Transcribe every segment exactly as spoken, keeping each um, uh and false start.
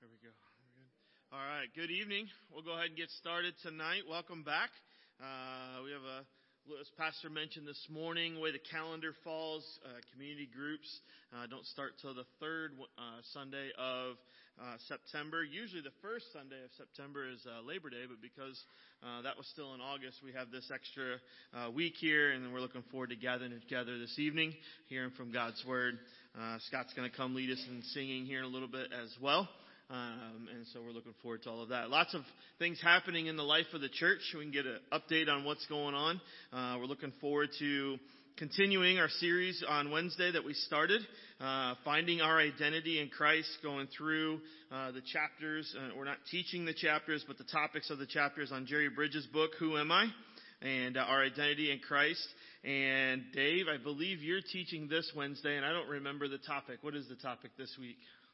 we go. All right, good evening. We'll go ahead and get started tonight. Welcome back. Uh, we have a, as Pastor mentioned this morning, the way the calendar falls, uh, community groups uh, don't start till the third uh, Sunday of uh, September. Usually the first Sunday of September is uh, Labor Day, but because uh, that was still in August, we have this extra uh, week here, and we're looking forward to gathering together this evening, hearing from God's Word. Uh, Scott's going to come lead us in singing here in a little bit as well. Um, and so we're looking forward to all of that. Lots of things happening in the life of the church. We can get an update on what's going on. Uh, we're looking forward to continuing our series on Wednesday that we started, uh, finding our identity in Christ, going through uh, the chapters. Uh, we're not teaching the chapters, but the topics of the chapters on Jerry Bridges' book, Who Am I? And uh, our identity in Christ. And Dave, I believe you're teaching this Wednesday, and I don't remember the topic. What is the topic this week?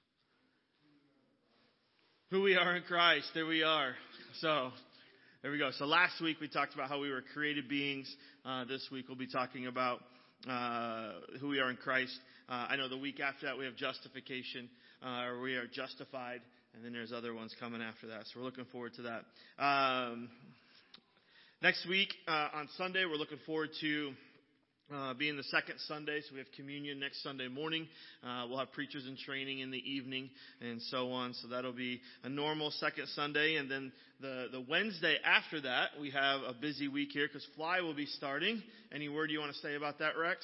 Who we are in Christ. There we are. So, there we go. So last week we talked about how we were created beings. Uh, this week we'll be talking about uh, who we are in Christ. Uh, I know the week after that we have justification, uh, or we are justified, and then there's other ones coming after that. So we're looking forward to that. Um, next week uh, on Sunday we're looking forward to Uh, being the second Sunday, so we have communion next Sunday morning. Uh, we'll have preachers in training in the evening and so on. So that'll be a normal second Sunday. And then the, the Wednesday after that, we have a busy week here because Fly will be starting. Any word you want to say about that, Rex?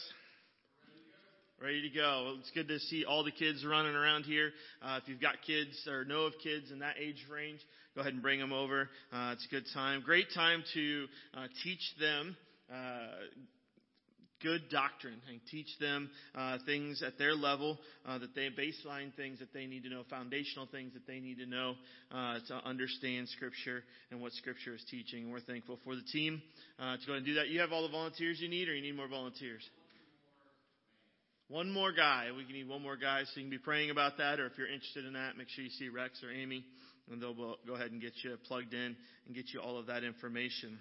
Ready to go. Well, it's good to see all the kids running around here. Uh, if you've got kids or know of kids in that age range, go ahead and bring them over. Uh, it's a good time. Great time to uh, teach them uh good doctrine and teach them uh, things at their level, uh, that they baseline things that they need to know, foundational things that they need to know uh, to understand Scripture and what Scripture is teaching. And we're thankful for the team uh, to go and do that. You have all the volunteers you need, or you need more volunteers? One more guy. We need one more guy, so you can be praying about that, or if you're interested in that, make sure you see Rex or Amy, and they'll go ahead and get you plugged in and get you all of that information.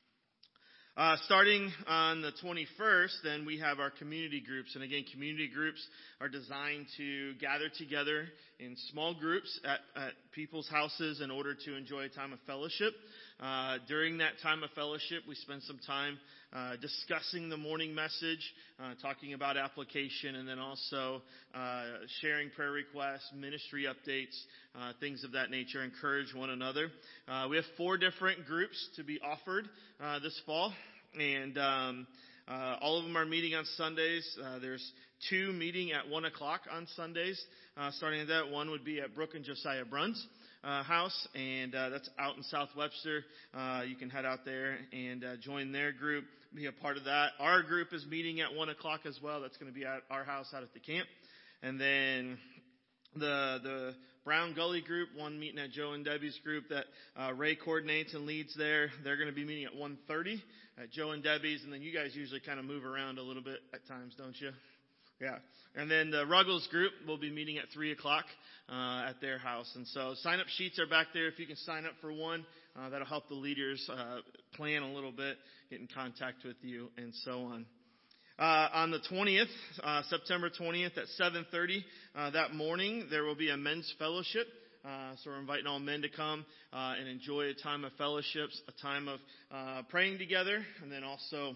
Uh, starting on the twenty-first, then we have our community groups. And again, community groups are designed to gather together in small groups at, at people's houses in order to enjoy a time of fellowship. Uh, during that time of fellowship, we spend some time uh, discussing the morning message, uh, talking about application, and then also uh, sharing prayer requests, ministry updates, uh, things of that nature, encourage one another. Uh, we have four different groups to be offered uh, this fall, and um, uh, all of them are meeting on Sundays. Uh, there's two meeting at one o'clock on Sundays. Uh, starting at that, one would be at Brooke and Josiah Bruns. Uh, house, and uh, that's out in South Webster. Uh, you can head out there and uh, join their group, be a part of that. Our group is meeting at one o'clock as well. That's going to be at our house out at the camp. And then the the Brown Gully group, one meeting at Joe and Debbie's group that uh, Ray coordinates and leads there. They're going to be meeting at one thirty at Joe and Debbie's, and then you guys usually kind of move around a little bit at times, don't you? Yeah. And then the Ruggles group will be meeting at three o'clock uh, at their house. And so sign-up sheets are back there. If you can sign up for one, uh, that'll help the leaders uh, plan a little bit, get in contact with you, and so on. Uh, on the twentieth, uh, September twentieth at seven thirty uh, that morning, there will be a men's fellowship. Uh, so we're inviting all men to come uh, and enjoy a time of fellowships, a time of uh, praying together, and then also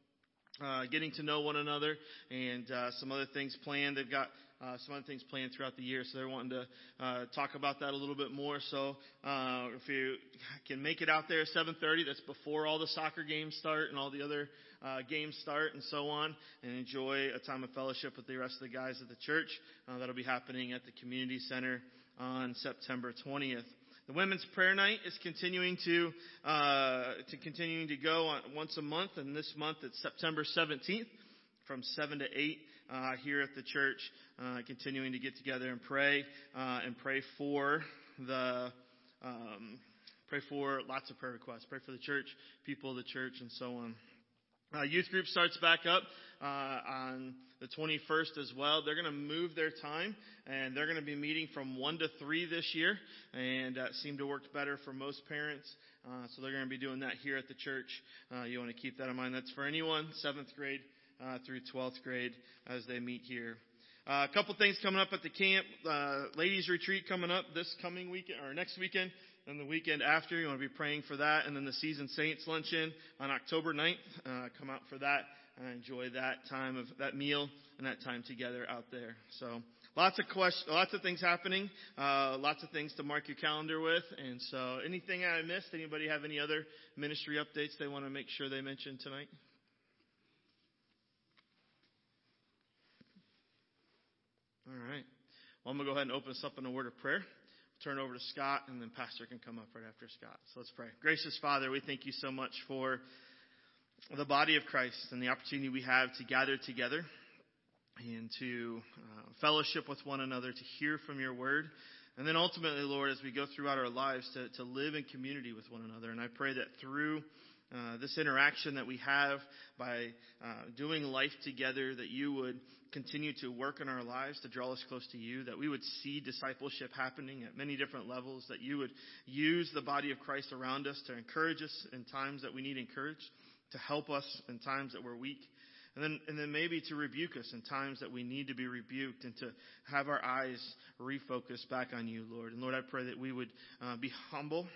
Uh, getting to know one another, and uh, some other things planned. They've got uh, some other things planned throughout the year, so they're wanting to uh, talk about that a little bit more. So uh, if you can make it out there at seven thirty, that's before all the soccer games start and all the other uh, games start and so on, and enjoy a time of fellowship with the rest of the guys at the church. Uh, that'll be happening at the community center on September twentieth. The women's prayer night is continuing to uh, to continuing to go on once a month, and this month it's September seventeenth from seven to eight uh, here at the church. Uh, continuing to get together and pray uh, and pray for the um, pray for lots of prayer requests. Pray for the church, people of the church, and so on. Uh, youth group starts back up uh, on the twenty-first as well. They're going to move their time, and they're going to be meeting from one to three this year, and uh, seemed to work better for most parents. Uh, so they're going to be doing that here at the church. Uh, you want to keep that in mind. That's for anyone, seventh grade uh, through twelfth grade, as they meet here. uh, a couple things coming up at the camp. Uh, ladies retreat coming up this coming weekend or next weekend. And the weekend after, you want to be praying for that. And then the Seasoned Saints luncheon on October ninth. Uh, come out for that. And enjoy that time of that meal and that time together out there. So lots of questions, lots of things happening. Uh, lots of things to mark your calendar with. And so anything I missed? Anybody have any other ministry updates they want to make sure they mention tonight? All right. Well, I'm going to go ahead and open us up in a word of prayer. Turn over to Scott, and then Pastor can come up right after Scott. So let's pray. Gracious Father, we thank you so much for the body of Christ and the opportunity we have to gather together and to uh, fellowship with one another, to hear from your word. And then ultimately, Lord, as we go throughout our lives, to, to live in community with one another. And I pray that through uh, this interaction that we have by uh, doing life together, that you would continue to work in our lives to draw us close to you, that we would see discipleship happening at many different levels, that you would use the body of Christ around us to encourage us in times that we need encouraged, to help us in times that we're weak, and then and then maybe to rebuke us in times that we need to be rebuked, and to have our eyes refocused back on you, Lord. And Lord, I pray that we would uh, be humble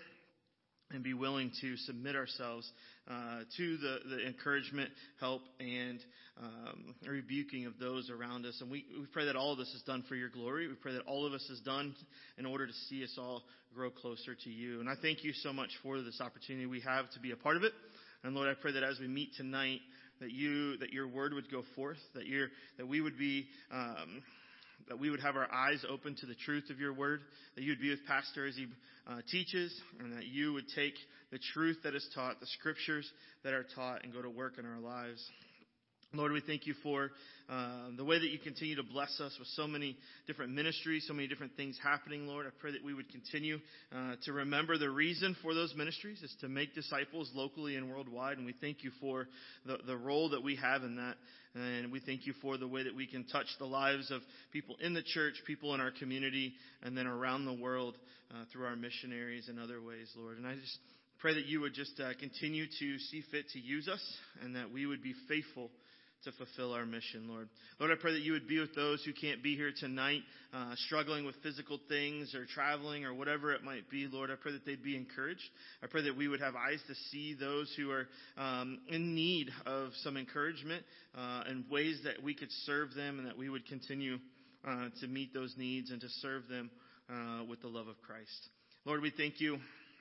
and be willing to submit ourselves uh, to the, the encouragement, help, and um, rebuking of those around us. And we, we pray that all of this is done for your glory. We pray that all of us is done in order to see us all grow closer to you. And I thank you so much for this opportunity we have to be a part of it. And Lord, I pray that as we meet tonight, that you, that your word would go forth, that your, that we would be, um, that we would have our eyes open to the truth of your word, that you would be with Pastor as he uh, teaches, and that you would take the truth that is taught, the scriptures that are taught, and go to work in our lives. Lord, we thank you for uh, the way that you continue to bless us with so many different ministries, so many different things happening, Lord. I pray that we would continue uh, to remember the reason for those ministries is to make disciples locally and worldwide. And we thank you for the, the role that we have in that. And we thank you for the way that we can touch the lives of people in the church, people in our community, and then around the world uh, through our missionaries and other ways, Lord. And I just pray that you would just uh, continue to see fit to use us, and that we would be faithful to fulfill our mission, Lord. Lord, I pray that you would be with those who can't be here tonight, uh, struggling with physical things or traveling or whatever it might be, Lord. I pray that they'd be encouraged. I pray that we would have eyes to see those who are um, in need of some encouragement uh, and ways that we could serve them, and that we would continue uh, to meet those needs and to serve them uh, with the love of Christ. Lord, we thank you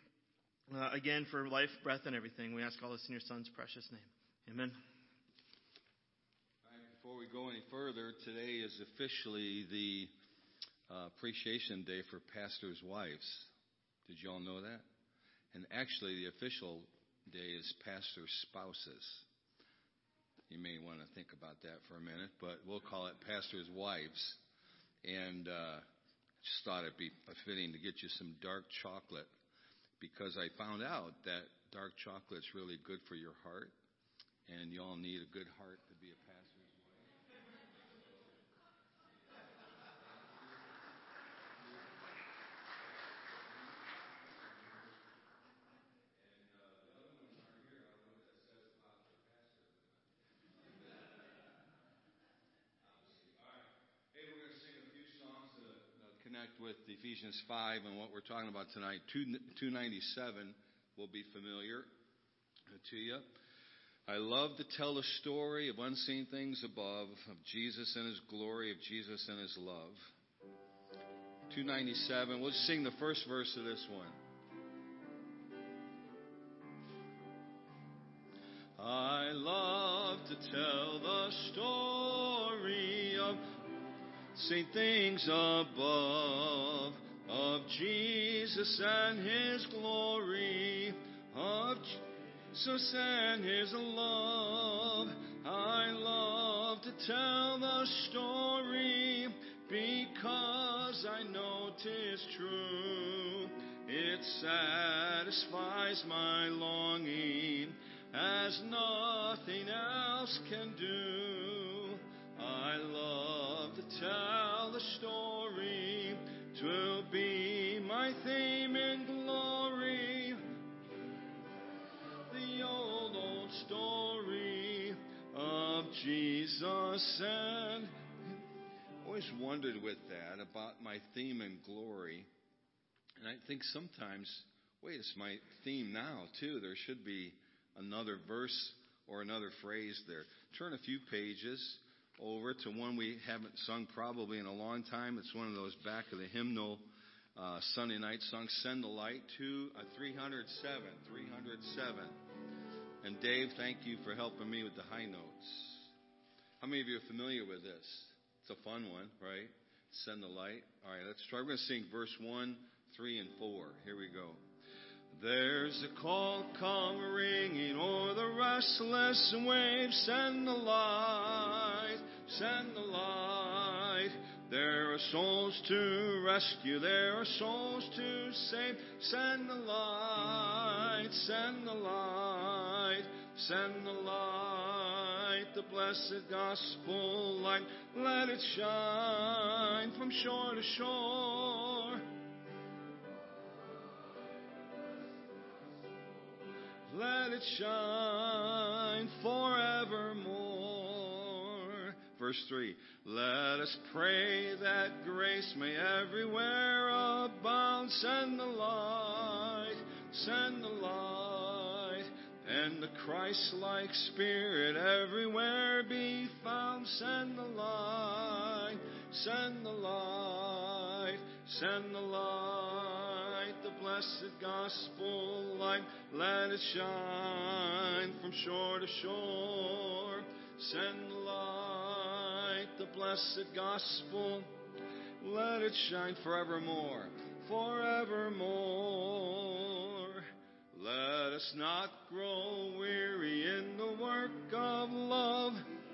uh, again for life, breath, and everything. We ask all this in your Son's precious name. Amen. Before we go any further, today is officially the uh, appreciation day for pastors' wives. Did you all know that? And actually, the official day is pastor spouses. You may want to think about that for a minute, but we'll call it pastors' wives. And uh, just thought it'd be fitting to get you some dark chocolate, because I found out that dark chocolate's really good for your heart, and you all need a good heart to be a pastor. Connect with Ephesians five and what we're talking about tonight. two ninety-seven will be familiar to you. I love to tell the story of unseen things above, of Jesus and his glory, of Jesus and his love. two ninety-seven. We'll just sing the first verse of this one. I love to tell the story of seen things above, of Jesus and his glory, of Jesus and his love. I love to tell the story, because I know 'tis true. It satisfies my longing as nothing else can do. I love to tell the story, 'twill be my theme in glory. The old, old story of Jesus and oh, always wondered with that about my theme and glory. And I think sometimes, wait, it's my theme now, too. There should be another verse or another phrase there. Turn a few pages over to one we haven't sung probably in a long time. It's one of those back of the hymnal uh, Sunday night songs, Send the Light, to uh, three hundred seven. three hundred seven. And Dave, thank you for helping me with the high notes. How many of you are familiar with this? It's a fun one, right? Send the light. All right, let's try. We're going to sing verse one, three, and four. Here we go. There's a call come ringing o'er the restless waves. Send the light, send the light. There are souls to rescue, there are souls to save. Send the light, send the light, send the light. The blessed gospel light, let it shine from shore to shore. Let it shine forevermore. Verse three. Let us pray that grace may everywhere abound. Send the light, send the light, and the Christ-like Spirit everywhere be found. Send the light, send the light, send the light. The blessed gospel light, let it shine from shore to shore. Send the light, the blessed gospel, let it shine forevermore, forevermore. Let us not grow weary in the work of love.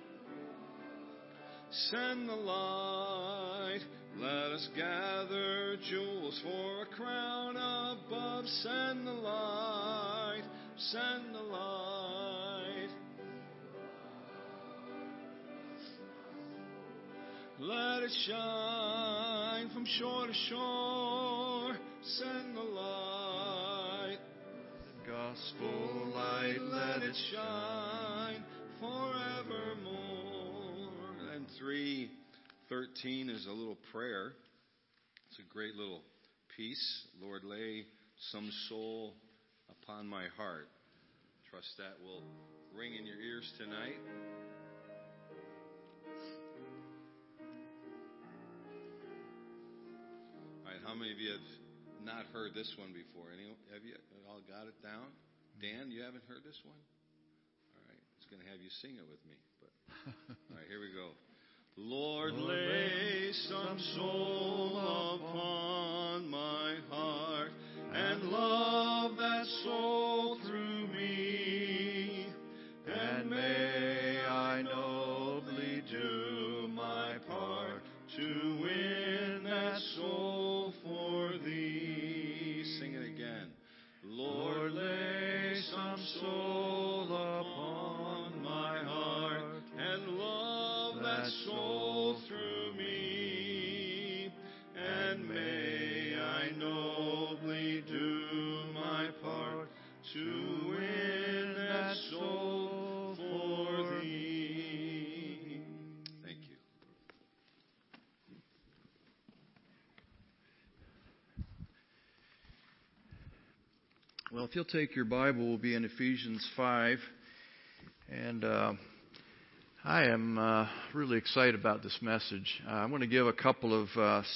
Send the light, let us gather jewels for a crown above. Send the light, send the light. Let it shine from shore to shore. Send the light. The gospel light, let it shine forevermore. And three thirteen is a little prayer. It's a great little piece. Lord, lay some soul upon my heart. Trust that will ring in your ears tonight. All right, how many of you have not heard this one before? Any, have you all got it down? Dan, you haven't heard this one? All right, it's going to have you sing it with me. But all right, here we go. Lord, lay some soul upon my heart, and love that soul through me, and may I nobly do my part to win that soul for thee. Sing it again. Lord, lay some soul upon my heart, and love that soul through me, and may I nobly do my part to win that soul for thee. Thank you. Well, if you'll take your Bible, we'll be in Ephesians five, and uh, I am uh, really excited about this message. Uh, I want to give a couple of, uh, uh,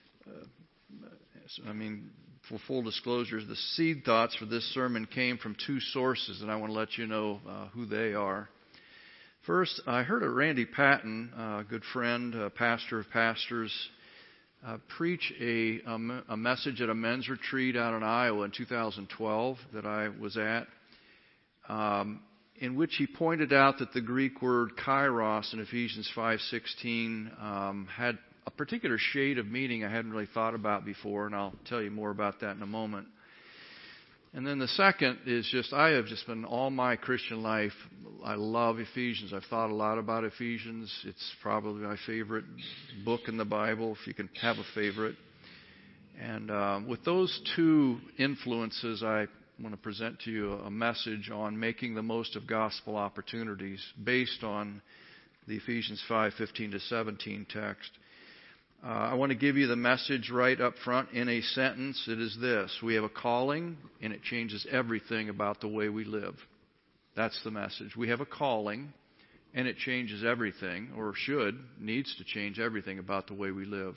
I mean, for full disclosure, the seed thoughts for this sermon came from two sources, and I want to let you know uh, who they are. First, I heard a Randy Patton, a good friend, a pastor of pastors, uh, preach a, a, a message at a men's retreat out in Iowa in two thousand twelve that I was at. Um, in which he pointed out that the Greek word kairos in Ephesians five sixteen um, had a particular shade of meaning I hadn't really thought about before, and I'll tell you more about that in a moment. And then the second is just, I have just been all my Christian life, I love Ephesians. I've thought a lot about Ephesians. It's probably my favorite book in the Bible, if you can have a favorite. And um, with those two influences, I I want to present to you a message on making the most of gospel opportunities based on the Ephesians five fifteen to seventeen text. Uh, I want to give you the message right up front in a sentence. It is this: we have a calling, and it changes everything about the way we live. That's the message. We have a calling, and it changes everything, or should, needs to change everything about the way we live.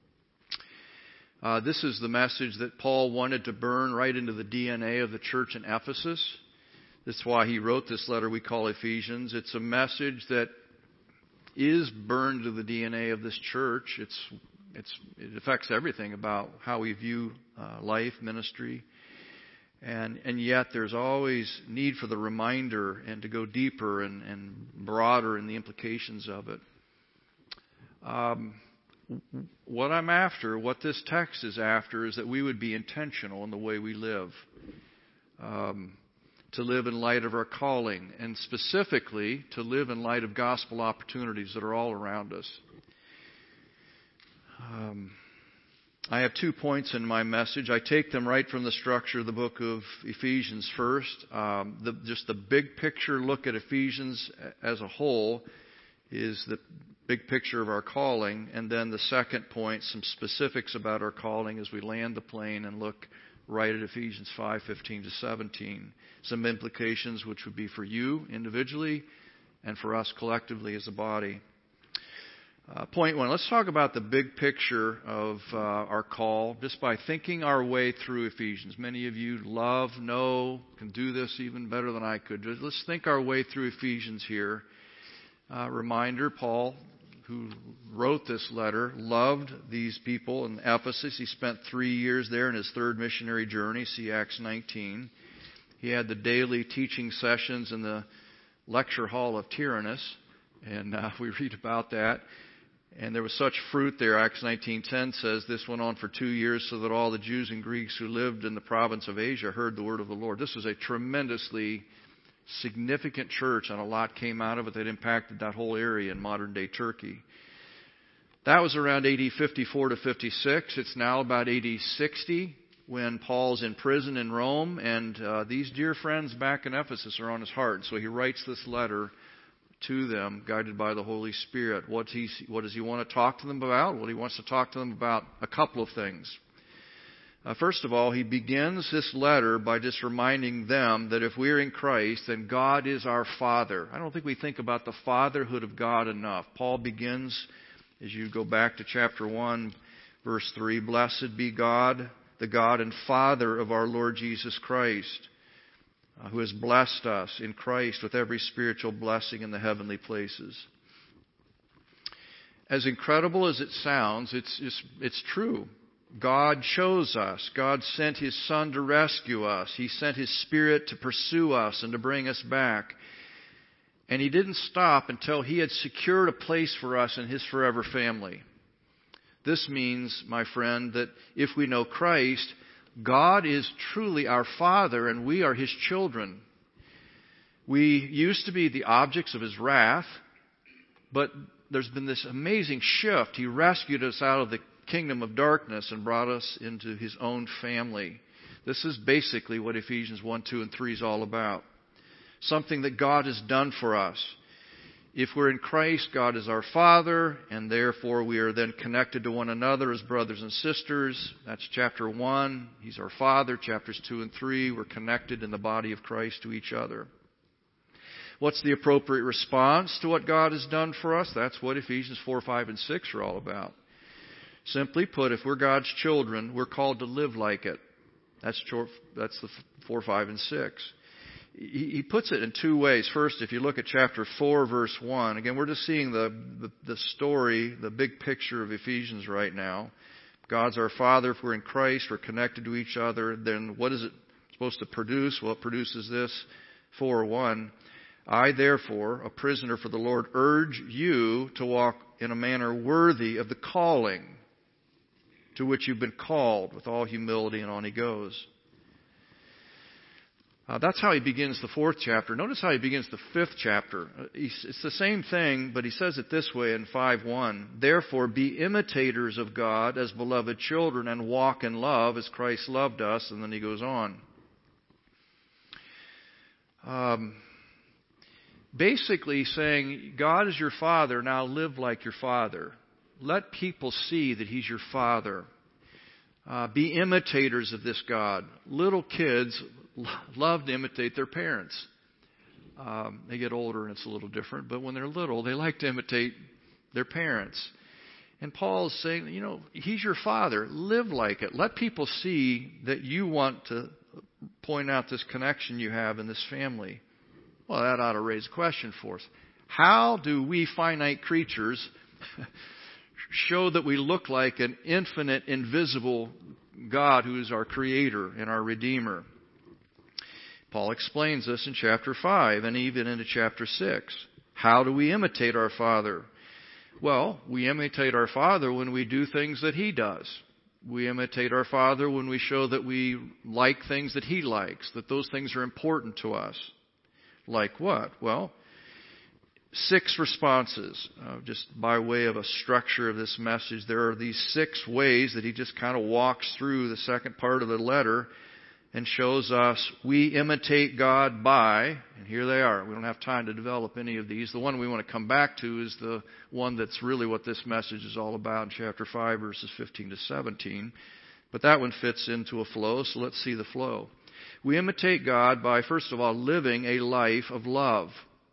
Uh, this is the message that Paul wanted to burn right into the D N A of the church in Ephesus. That's why he wrote this letter we call Ephesians. It's a message that is burned to the D N A of this church. It's, it's, it affects everything about how we view uh, life, ministry. And, and yet there's always need for the reminder and to go deeper and, and broader in the implications of it. Um, what I'm after, what this text is after, is that we would be intentional in the way we live. Um, to live in light of our calling, and specifically to live in light of gospel opportunities that are all around us. Um, I have two points in my message. I take them right from the structure of the book of Ephesians first. Um, the, just the big picture look at Ephesians as a whole is the big picture of our calling. And then the second point, some specifics about our calling as we land the plane and look right at Ephesians five fifteen to seventeen. Some implications which would be for you individually and for us collectively as a body. Uh, point one, let's talk about the big picture of uh, our call just by thinking our way through Ephesians. Many of you love, know, can do this even better than I could. Let's think our way through Ephesians here. Uh, reminder, Paul, who wrote this letter, loved these people in Ephesus. He spent three years there in his third missionary journey, see Acts nineteen. He had the daily teaching sessions in the lecture hall of Tyrannus, and uh, we read about that. And there was such fruit there. Acts nineteen ten says this went on for two years so that all the Jews and Greeks who lived in the province of Asia heard the word of the Lord. This was a tremendously significant church, and a lot came out of it that impacted that whole area in modern-day Turkey. That was around A D fifty-four to fifty-six. It's now about A D sixty when Paul's in prison in Rome, and uh, these dear friends back in Ephesus are on his heart. So he writes this letter to them, guided by the Holy Spirit. What, he, what does he want to talk to them about? Well, he wants to talk to them about a couple of things. Uh, first of all, he begins this letter by just reminding them that if we're in Christ, then God is our Father. I don't think we think about the fatherhood of God enough. Paul begins, as you go back to chapter one, verse three, "Blessed be God, the God and Father of our Lord Jesus Christ, uh, who has blessed us in Christ with every spiritual blessing in the heavenly places." As incredible as it sounds, it's, it's, it's true. God chose us. God sent His Son to rescue us. He sent His Spirit to pursue us and to bring us back. And He didn't stop until He had secured a place for us in His forever family. This means, my friend, that if we know Christ, God is truly our Father and we are His children. We used to be the objects of His wrath, but there's been this amazing shift. He rescued us out of the kingdom of darkness and brought us into His own family. This is basically what Ephesians one, two, and three is all about. Something that God has done for us. If we're in Christ, God is our Father, and therefore we are then connected to one another as brothers and sisters. That's chapter one. He's our Father. Chapters two and three, we're connected in the body of Christ to each other. What's the appropriate response to what God has done for us? That's what Ephesians four, five, and six are all about. Simply put, if we're God's children, we're called to live like it. That's that's the four, five, and six. He puts it in two ways. First, if you look at chapter four, verse one, again, we're just seeing the, the, the story, the big picture of Ephesians right now. God's our Father. If we're in Christ, we're connected to each other. Then what is it supposed to produce? Well, it produces this, four one. "I, therefore, a prisoner for the Lord, urge you to walk in a manner worthy of the calling to which you've been called, with all humility," and on he goes. Uh, that's how he begins the fourth chapter. Notice how he begins the fifth chapter. Uh, it's the same thing, but he says it this way in five one. "Therefore be imitators of God as beloved children and walk in love as Christ loved us." And then he goes on. Um, basically saying, God is your Father, now live like your Father. let people see that He's your Father. Uh, be imitators of this God. Little kids love to imitate their parents. Um, they get older and it's a little different, but when they're little, they like to imitate their parents. And Paul's saying, you know, He's your Father. Live like it. Let people see that you want to point out this connection you have in this family. Well, that ought to raise a question for us. How do we finite creatures show that we look like an infinite, invisible God who is our Creator and our Redeemer? Paul explains this in chapter five and even into chapter six. How do we imitate our Father? Well, we imitate our Father when we do things that He does. We imitate our Father when we show that we like things that He likes, that those things are important to us. Like what? Well, six responses. Uh, just by way of a structure of this message, there are these six ways that he just kind of walks through the second part of the letter and shows us we imitate God by, and here they are. We don't have time to develop any of these. The one we want to come back to is the one that's really what this message is all about in chapter five, verses fifteen to seventeen. But that one fits into a flow, so let's see the flow. We imitate God by, first of all, living a life of love.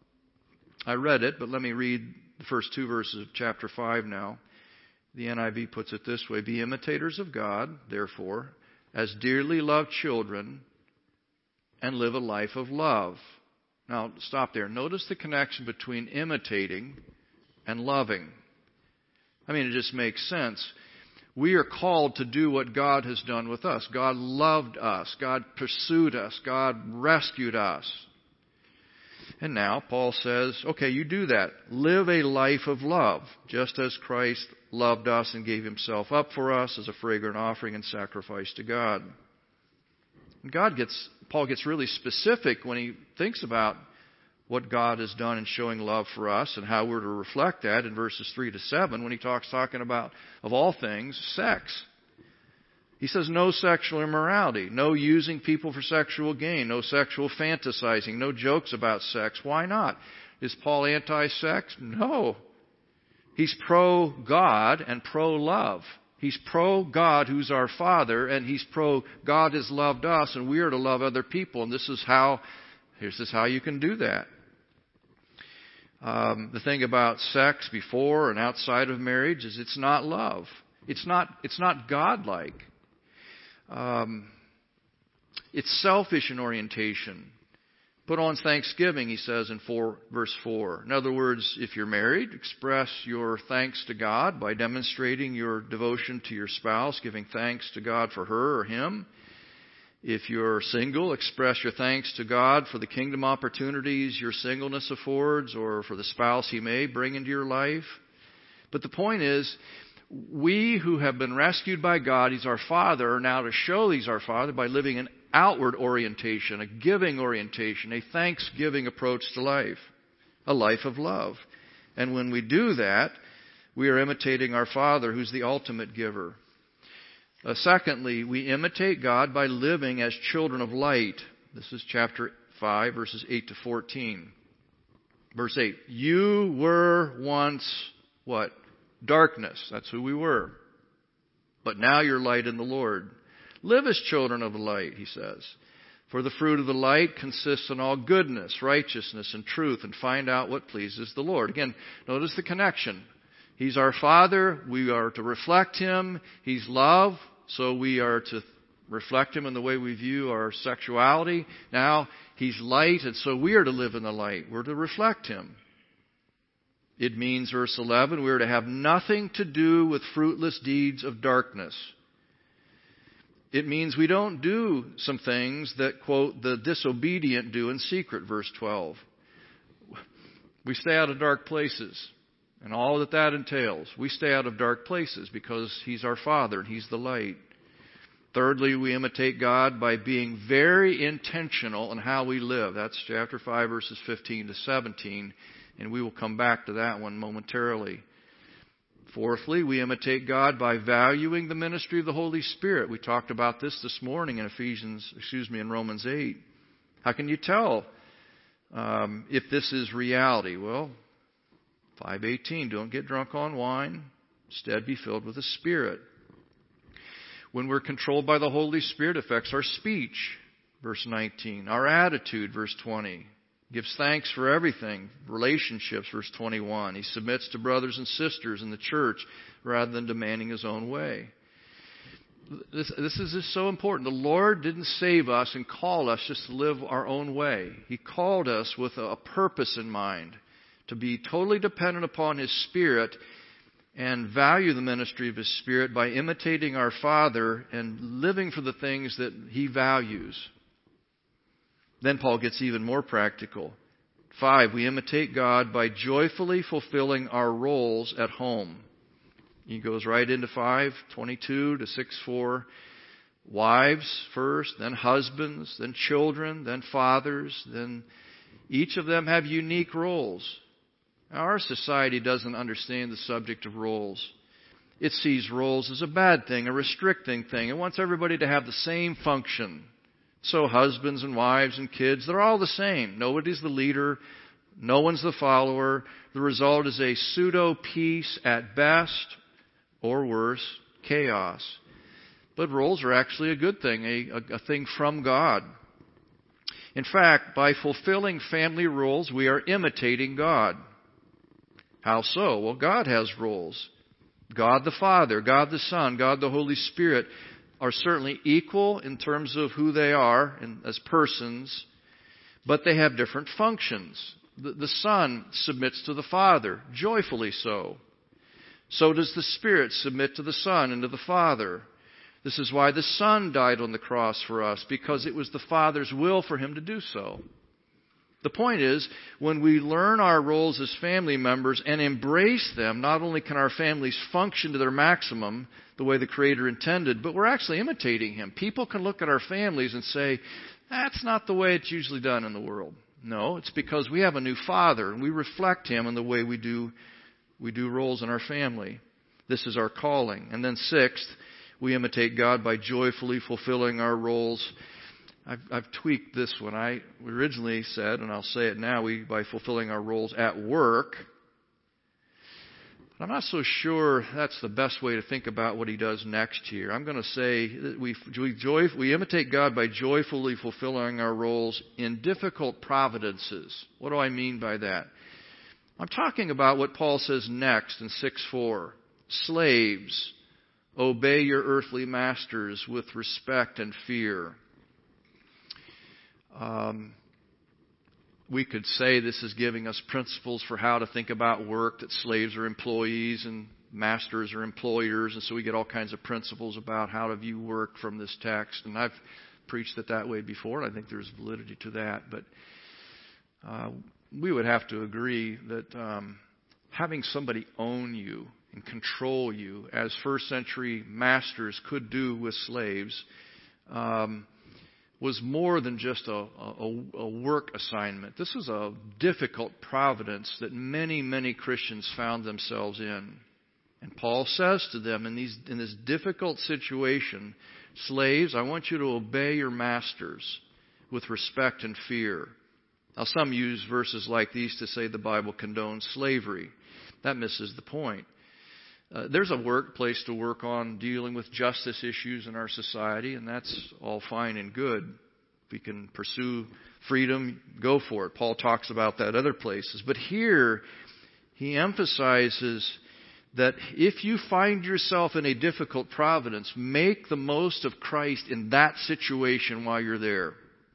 I read it, but let me read the first two verses of chapter five now. The N I V puts it this way: be imitators of God, therefore, as dearly loved children, and live a life of love. Now, stop there. Notice the connection between imitating and loving. I mean, it just makes sense. We are called to do what God has done with us. God loved us. God pursued us. God rescued us. And now Paul says, okay, you do that. Live a life of love, just as Christ loved us and gave Himself up for us as a fragrant offering and sacrifice to God. And God gets, Paul gets really specific when he thinks about what God has done in showing love for us and how we're to reflect that in verses three to seven when he talks talking about, of all things, sex. He says no sexual immorality, no using people for sexual gain, no sexual fantasizing, no jokes about sex. Why not? Is Paul anti-sex? No. He's pro-God and pro-love. He's pro-God who's our Father, and he's pro-God has loved us, and we are to love other people. And this is how, here's this how you can do that. Um, the thing about sex before and outside of marriage is it's not love. It's not, it's not God-like. Um, it's selfish in orientation. Put on thanksgiving, he says in four, verse four. In other words, if you're married, express your thanks to God by demonstrating your devotion to your spouse, giving thanks to God for her or him. If you're single, express your thanks to God for the kingdom opportunities your singleness affords or for the spouse He may bring into your life. But the point is, we who have been rescued by God, He's our Father, are now to show He's our Father by living an outward orientation, a giving orientation, a thanksgiving approach to life, a life of love. And when we do that, we are imitating our Father, who's the ultimate giver. Uh, secondly, we imitate God by living as children of light. This is chapter five, verses eight to fourteen. Verse eight, you were once, what? Darkness. That's who we were. But now you're light in the Lord. Live as children of the light, he says. For the fruit of the light consists in all goodness, righteousness, and truth, and find out what pleases the Lord. Again, notice the connection. He's our Father. We are to reflect Him. He's love. So we are to reflect Him in the way we view our sexuality. Now, He's light, and so we are to live in the light. We're to reflect Him. It means, verse eleven, we are to have nothing to do with fruitless deeds of darkness. It means we don't do some things that, quote, the disobedient do in secret, verse twelve. We stay out of dark places and all that that entails. We stay out of dark places because He's our Father and He's the light. Thirdly, we imitate God by being very intentional in how we live. That's chapter five, verses fifteen to seventeen. And we will come back to that one momentarily. Fourthly, we imitate God by valuing the ministry of the Holy Spirit. We talked about this this morning in Ephesians, excuse me, in Romans eight. How can you tell um, if this is reality? Well, five eighteen, don't get drunk on wine. Instead, be filled with the Spirit. When we're controlled by the Holy Spirit, it affects our speech, verse nineteen. Our attitude, verse twenty. Gives thanks for everything, relationships, verse twenty-one. He submits to brothers and sisters in the church rather than demanding his own way. This, this is just so important. The Lord didn't save us and call us just to live our own way. He called us with a, a purpose in mind, to be totally dependent upon His Spirit and value the ministry of His Spirit by imitating our Father and living for the things that He values. Then Paul gets even more practical. Five, we imitate God by joyfully fulfilling our roles at home. He goes right into five, twenty-two to six four. Wives first, then husbands, then children, then fathers, then each of them have unique roles. Now, our society doesn't understand the subject of roles. It sees roles as a bad thing, a restricting thing. It wants everybody to have the same function. So husbands and wives and kids, they're all the same. Nobody's the leader. No one's the follower. The result is a pseudo-peace at best, or worse, chaos. But roles are actually a good thing, a, a, a thing from God. In fact, by fulfilling family roles, we are imitating God. How so? Well, God has roles. God the Father, God the Son, God the Holy Spirit are certainly equal in terms of who they are and as persons, but they have different functions. The, the Son submits to the Father, joyfully so. So does the Spirit submit to the Son and to the Father. This is why the Son died on the cross for us, because it was the Father's will for Him to do so. The point is, when we learn our roles as family members and embrace them, not only can our families function to their maximum, the way the Creator intended, but we're actually imitating Him. People can look at our families and say, that's not the way it's usually done in the world. No, it's because we have a new Father, and we reflect Him in the way we do, we do roles in our family. This is our calling. And then sixth, we imitate God by joyfully fulfilling our roles. I've, I've tweaked this one. I originally said, and I'll say it now, we by fulfilling our roles at work. I'm not so sure that's the best way to think about what he does next here. I'm going to say that we, we, joy, we imitate God by joyfully fulfilling our roles in difficult providences. What do I mean by that? I'm talking about what Paul says next in six four. Slaves, obey your earthly masters with respect and fear. Um, we could say this is giving us principles for how to think about work, that slaves are employees and masters are employers, and so we get all kinds of principles about how to view work from this text. And I've preached it that way before, and I think there's validity to that. But uh, we would have to agree that um, having somebody own you and control you, as first century masters could do with slaves, um, was more than just a, a, a work assignment. This was a difficult providence that many, many Christians found themselves in. And Paul says to them in, these, in this difficult situation, slaves, I want you to obey your masters with respect and fear. Now, some use verses like these to say the Bible condones slavery. That misses the point. Uh, there's a workplace to work on dealing with justice issues in our society, and that's all fine and good. If we can pursue freedom, go for it. Paul talks about that other places. But here, he emphasizes that if you find yourself in a difficult providence, make the most of Christ in that situation while you're there.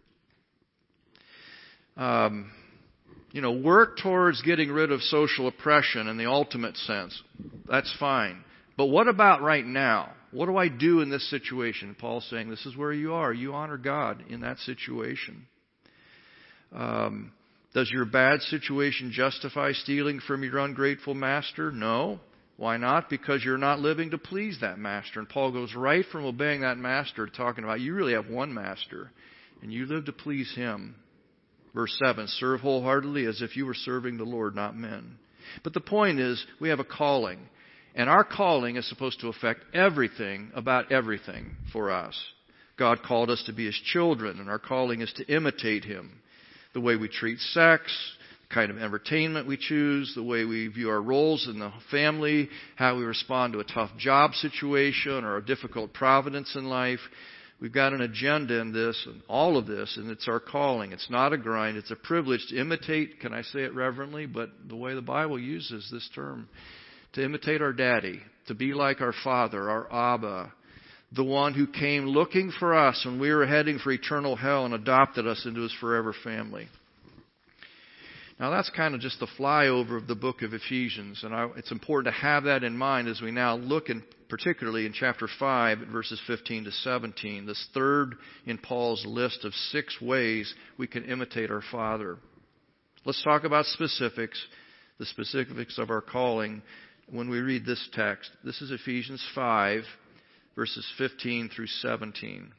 Um... You know, work towards getting rid of social oppression in the ultimate sense. That's fine. But what about right now? What do I do in this situation? Paul's saying this is where you are. You honor God in that situation. Um, does your bad situation justify stealing from your ungrateful master? No. Why not? Because you're not living to please that master. And Paul goes right from obeying that master to talking about you really have one master, and you live to please him. Verse seven, serve wholeheartedly as if you were serving the Lord, not men. But the point is, we have a calling. And our calling is supposed to affect everything about everything for us. God called us to be His children, and our calling is to imitate Him. The way we treat sex, kind of entertainment we choose, the way we view our roles in the family, how we respond to a tough job situation or a difficult providence in life. We've got an agenda in this, and all of this, and it's our calling. It's not a grind. It's a privilege to imitate, can I say it reverently, but the way the Bible uses this term, to imitate our daddy, to be like our Father, our Abba, the one who came looking for us when we were heading for eternal hell and adopted us into His forever family. Now that's kind of just the flyover of the book of Ephesians, and I, it's important to have that in mind as we now look in, particularly in chapter five, verses fifteen to seventeen, this third in Paul's list of six ways we can imitate our Father. Let's talk about specifics, the specifics of our calling when we read this text. This is Ephesians five, verses fifteen through seventeen.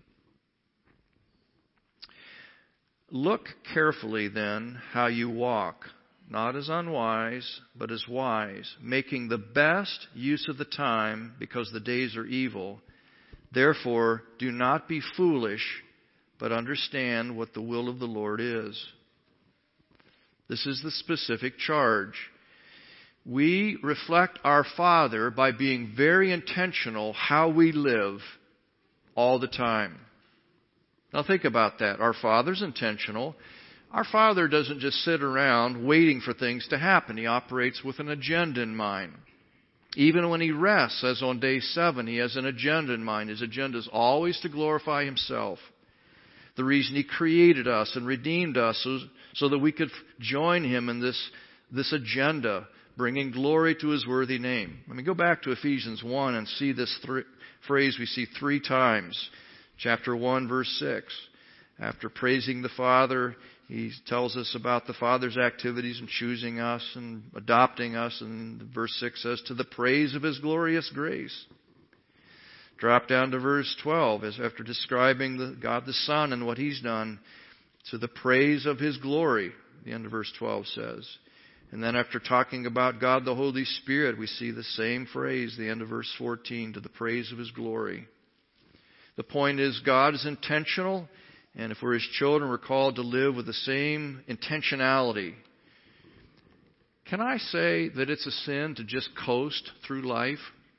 Look carefully then how you walk, not as unwise, but as wise, making the best use of the time, because the days are evil. Therefore, do not be foolish, but understand what the will of the Lord is. This is the specific charge. We reflect our Father by being very intentional how we live all the time. Now think about that. Our Father's intentional. Our Father doesn't just sit around waiting for things to happen. He operates with an agenda in mind. Even when He rests, as on day seven, He has an agenda in mind. His agenda is always to glorify Himself. The reason He created us and redeemed us was so that we could join Him in this, this agenda, bringing glory to His worthy name. Let me go back to Ephesians one and see this th- phrase we see three times. Chapter one, verse six. After praising the Father, He tells us about the Father's activities in choosing us and adopting us. And verse six says, to the praise of His glorious grace. Drop down to verse twelve, as after describing the, God the Son and what He's done, to the praise of His glory, the end of verse twelve says. And then after talking about God the Holy Spirit, we see the same phrase, the end of verse fourteen, to the praise of His glory. The point is, God is intentional, and if we're His children, we're called to live with the same intentionality. Can I say that it's a sin to just coast through life?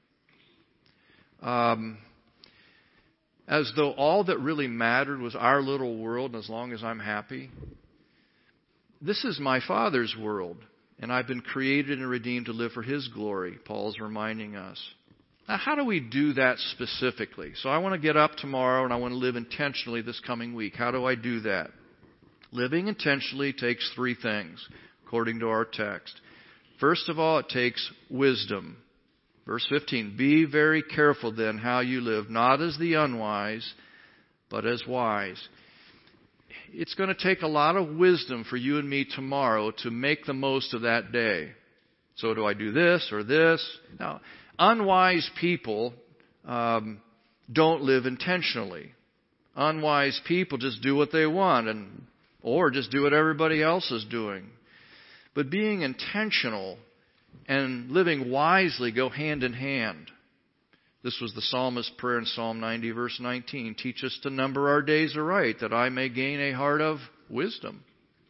Um, as though all that really mattered was our little world, and as long as I'm happy. This is my Father's world, and I've been created and redeemed to live for His glory, Paul's reminding us. Now, how do we do that specifically? So I want to get up tomorrow and I want to live intentionally this coming week. How do I do that? Living intentionally takes three things, according to our text. First of all, it takes wisdom. Verse fifteen, be very careful then how you live, not as the unwise, but as wise. It's going to take a lot of wisdom for you and me tomorrow to make the most of that day. So do I do this or this? Now, unwise people um, don't live intentionally. Unwise people just do what they want, and or just do what everybody else is doing. But being intentional and living wisely go hand in hand. This was the psalmist's prayer in Psalm ninety, verse nineteen. Teach us to number our days aright, that I may gain a heart of wisdom.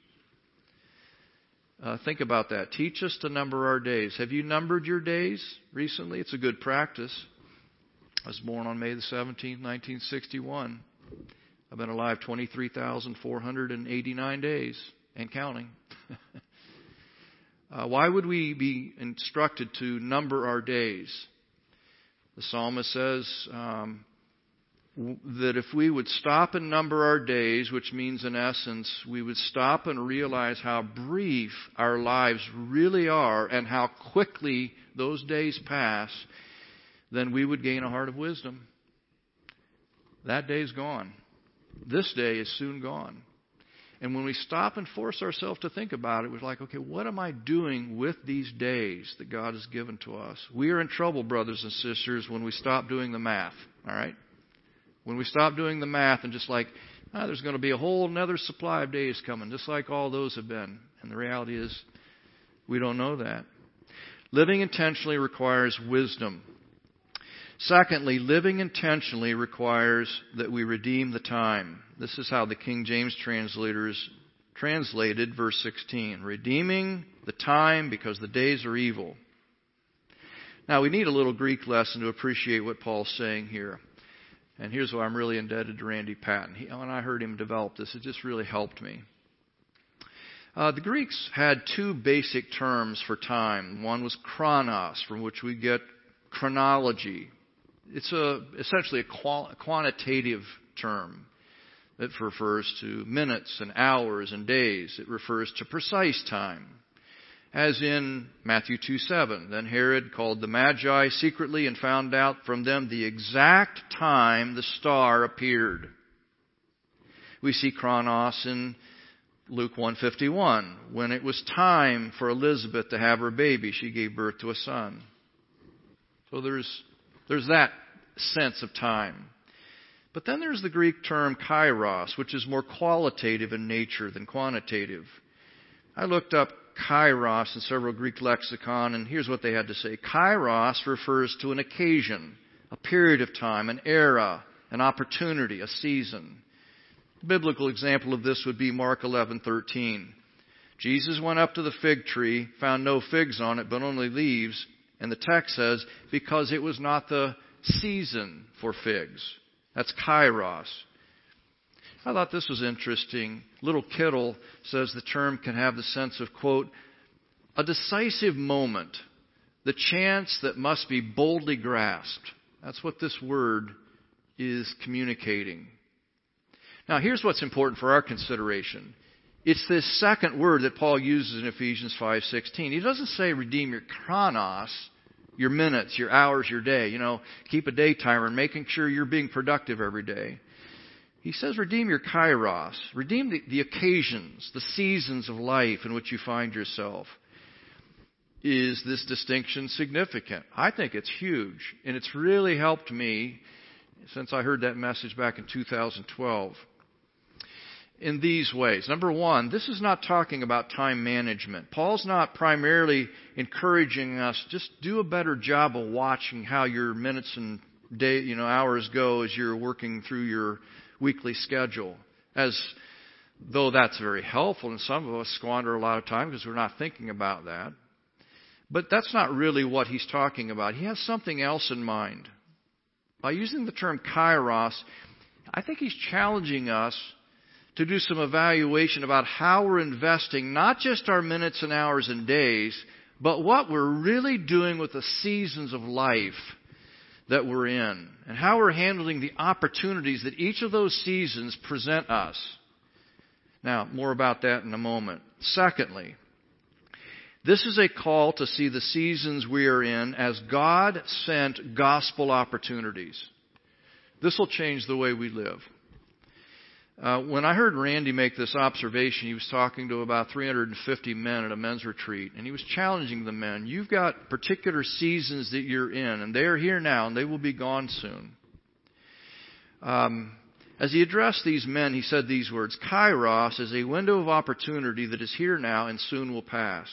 Uh, think about that. Teach us to number our days. Have you numbered your days recently? It's a good practice. I was born on May the seventeenth, nineteen sixty-one. I've been alive twenty-three thousand four hundred eighty-nine days and counting. uh, why would we be instructed to number our days? The psalmist says um, that if we would stop and number our days, which means in essence we would stop and realize how brief our lives really are and how quickly those days pass, then we would gain a heart of wisdom. That day's gone. This day is soon gone. And when we stop and force ourselves to think about it, we're like, okay, what am I doing with these days that God has given to us? We are in trouble, brothers and sisters, when we stop doing the math, all right? When we stop doing the math and just like, ah, there's going to be a whole another supply of days coming, just like all those have been. And the reality is, we don't know that. Living intentionally requires wisdom. Secondly, living intentionally requires that we redeem the time. This is how the King James translators translated verse sixteen, redeeming the time because the days are evil. Now, we need a little Greek lesson to appreciate what Paul's saying here. And here's why I'm really indebted to Randy Patton. He, when I heard him develop this, it just really helped me. Uh, the Greeks had two basic terms for time. One was chronos, from which we get chronology. It's a, essentially a, qual, a quantitative term that refers to minutes and hours and days. It refers to precise time. As in Matthew two seven, then Herod called the Magi secretly and found out from them the exact time the star appeared. We see chronos in Luke one fifty-one. When it was time for Elizabeth to have her baby, she gave birth to a son. So there's, there's that sense of time. But then there's the Greek term kairos, which is more qualitative in nature than quantitative. I looked up kairos in several Greek lexicon, and here's what they had to say. Kairos refers to an occasion, a period of time, an era, an opportunity, a season. A biblical example of this would be Mark eleven thirteen. Jesus went up to the fig tree, found no figs on it, but only leaves, and the text says, because it was not the season for figs. That's kairos. I thought this was interesting. Little Kittle says the term can have the sense of, quote, a decisive moment, the chance that must be boldly grasped. That's what this word is communicating. Now, here's what's important for our consideration. It's this second word that Paul uses in Ephesians five sixteen. He doesn't say redeem your chronos, your minutes, your hours, your day. You know, keep a day timer and making sure you're being productive every day. He says redeem your kairos. Redeem the, the occasions, the seasons of life in which you find yourself. Is this distinction significant? I think it's huge. And it's really helped me since I heard that message back in two thousand twelve. In these ways. Number one, this is not talking about time management. Paul's not primarily encouraging us just do a better job of watching how your minutes and day, you know, hours go as you're working through your weekly schedule. As though that's very helpful, and some of us squander a lot of time because we're not thinking about that. But that's not really what he's talking about. He has something else in mind. By using the term kairos, I think he's challenging us to do some evaluation about how we're investing not just our minutes and hours and days, but what we're really doing with the seasons of life that we're in, and how we're handling the opportunities that each of those seasons present us. Now, more about that in a moment. Secondly, this is a call to see the seasons we are in as God-sent gospel opportunities. This will change the way we live. Uh, when I heard Randy make this observation, he was talking to about three hundred fifty men at a men's retreat, and he was challenging the men. You've got particular seasons that you're in, and they are here now, and they will be gone soon. Um, as he addressed these men, he said these words, Kairos is a window of opportunity that is here now and soon will pass.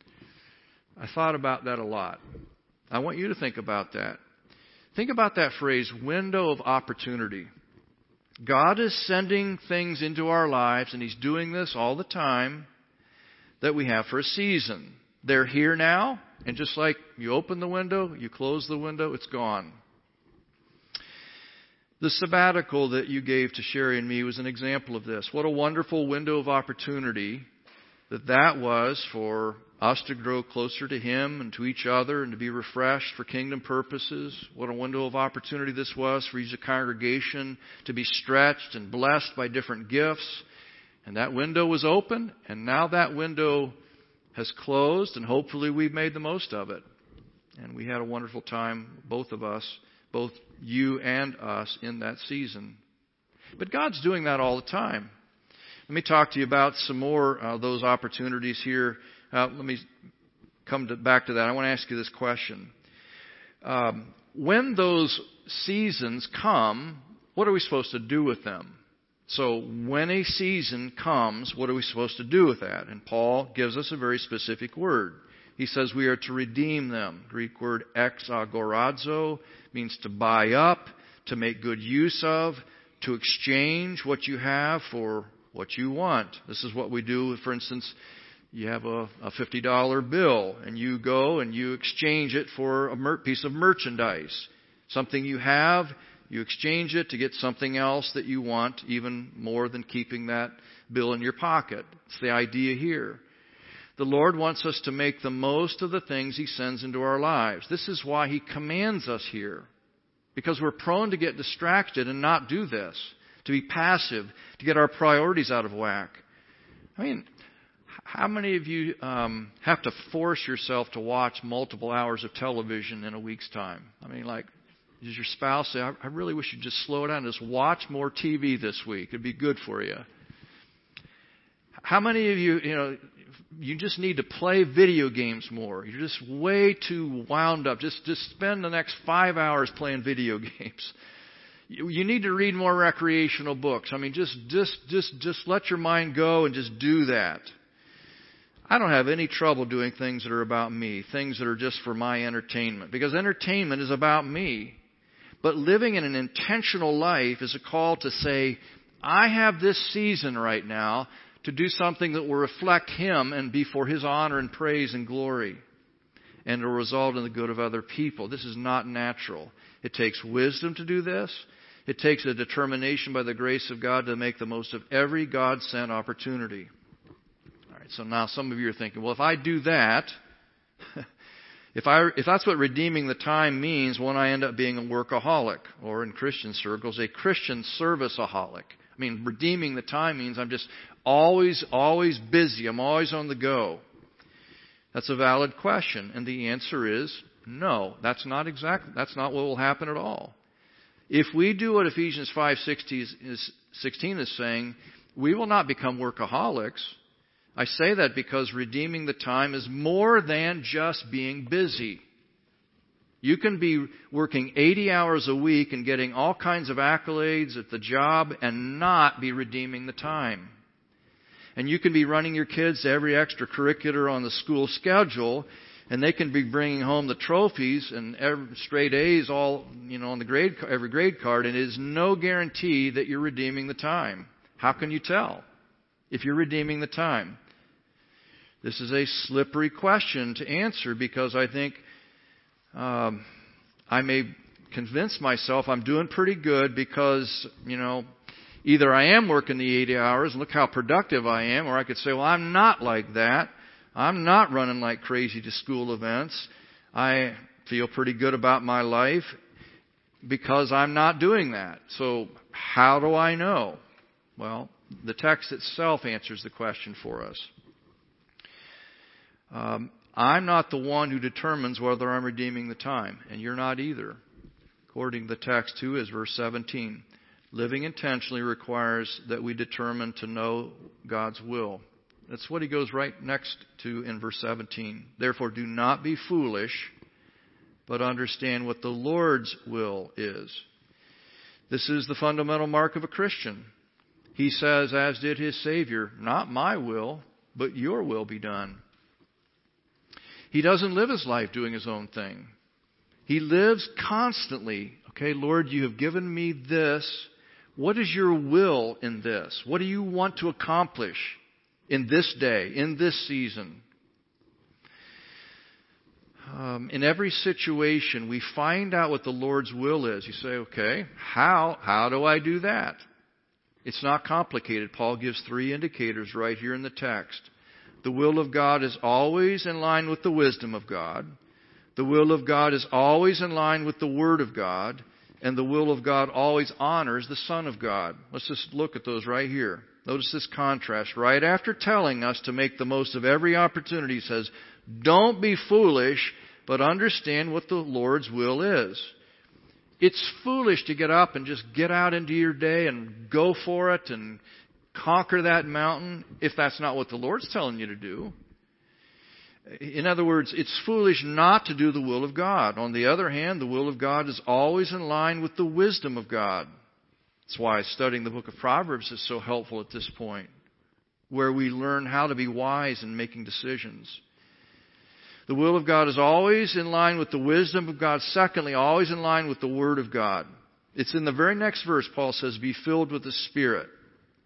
I thought about that a lot. I want you to think about that. Think about that phrase, window of opportunity. God is sending things into our lives, and He's doing this all the time, that we have for a season. They're here now, and just like you open the window, you close the window, it's gone. The sabbatical that you gave to Sherry and me was an example of this. What a wonderful window of opportunity that that was for us to grow closer to Him and to each other and to be refreshed for kingdom purposes. What a window of opportunity this was for each congregation to be stretched and blessed by different gifts. And that window was open, and now that window has closed, and hopefully we've made the most of it. And we had a wonderful time, both of us, both you and us, in that season. But God's doing that all the time. Let me talk to you about some more of uh, those opportunities here. Uh, let me come to, back to that. I want to ask you this question. Um, when those seasons come, what are we supposed to do with them? So when a season comes, what are we supposed to do with that? And Paul gives us a very specific word. He says we are to redeem them. Greek word exagorazo means to buy up, to make good use of, to exchange what you have for what you want. This is what we do, for instance, you have a, a fifty dollar bill, and you go and you exchange it for a mer- piece of merchandise. Something you have, you exchange it to get something else that you want, even more than keeping that bill in your pocket. It's the idea here. The Lord wants us to make the most of the things He sends into our lives. This is why He commands us here. Because we're prone to get distracted and not do this. To be passive. To get our priorities out of whack. I mean, how many of you um, have to force yourself to watch multiple hours of television in a week's time? I mean, like, does your spouse say, I, I really wish you'd just slow down and just watch more T V this week. It'd be good for you. How many of you, you know, you just need to play video games more. You're just way too wound up. Just, just spend the next five hours playing video games. You, you need to read more recreational books. I mean, just, just, just, just let your mind go and just do that. I don't have any trouble doing things that are about me, things that are just for my entertainment, because entertainment is about me. But living in an intentional life is a call to say, I have this season right now to do something that will reflect Him and be for His honor and praise and glory, and it will result in the good of other people. This is not natural. It takes wisdom to do this. It takes a determination by the grace of God to make the most of every God-sent opportunity. All right, so now some of you are thinking, well, if I do that, if I if that's what redeeming the time means, won't I end up being a workaholic, or in Christian circles, a Christian serviceaholic? I mean, redeeming the time means I'm just always, always busy. I'm always on the go. That's a valid question. And the answer is no. That's not exactly, that's not what will happen at all. If we do what Ephesians five sixteen is saying, we will not become workaholics. I say that because redeeming the time is more than just being busy. You can be working eighty hours a week and getting all kinds of accolades at the job and not be redeeming the time. And you can be running your kids to every extracurricular on the school schedule, and they can be bringing home the trophies and every, straight A's all, you know, on the grade every grade card, and it is no guarantee that you're redeeming the time. How can you tell if you're redeeming the time? This is a slippery question to answer, because I think Um, I may convince myself I'm doing pretty good because, you know, either I am working the eighty hours and look how productive I am, or I could say, well, I'm not like that. I'm not running like crazy to school events. I feel pretty good about my life because I'm not doing that. So how do I know? Well, the text itself answers the question for us. Um, I'm not the one who determines whether I'm redeeming the time, and you're not either. According to the text, too, is verse seventeen. Living intentionally requires that we determine to know God's will. That's what he goes right next to in verse seventeen. Therefore, do not be foolish, but understand what the Lord's will is. This is the fundamental mark of a Christian. He says, as did his Savior, not my will, but your will be done. He doesn't live his life doing his own thing. He lives constantly. Okay, Lord, you have given me this. What is your will in this? What do you want to accomplish in this day, in this season? Um, in every situation, we find out what the Lord's will is. You say, okay, how, how do I do that? It's not complicated. Paul gives three indicators right here in the text. The will of God is always in line with the wisdom of God. The will of God is always in line with the Word of God. And the will of God always honors the Son of God. Let's just look at those right here. Notice this contrast. Right after telling us to make the most of every opportunity, he says, don't be foolish, but understand what the Lord's will is. It's foolish to get up and just get out into your day and go for it and conquer that mountain if that's not what the Lord's telling you to do. In other words, it's foolish not to do the will of God. On the other hand, the will of God is always in line with the wisdom of God. That's why studying the book of Proverbs is so helpful at this point, where we learn how to be wise in making decisions. The will of God is always in line with the wisdom of God. Secondly, always in line with the Word of God. It's in the very next verse, Paul says, be filled with the Spirit.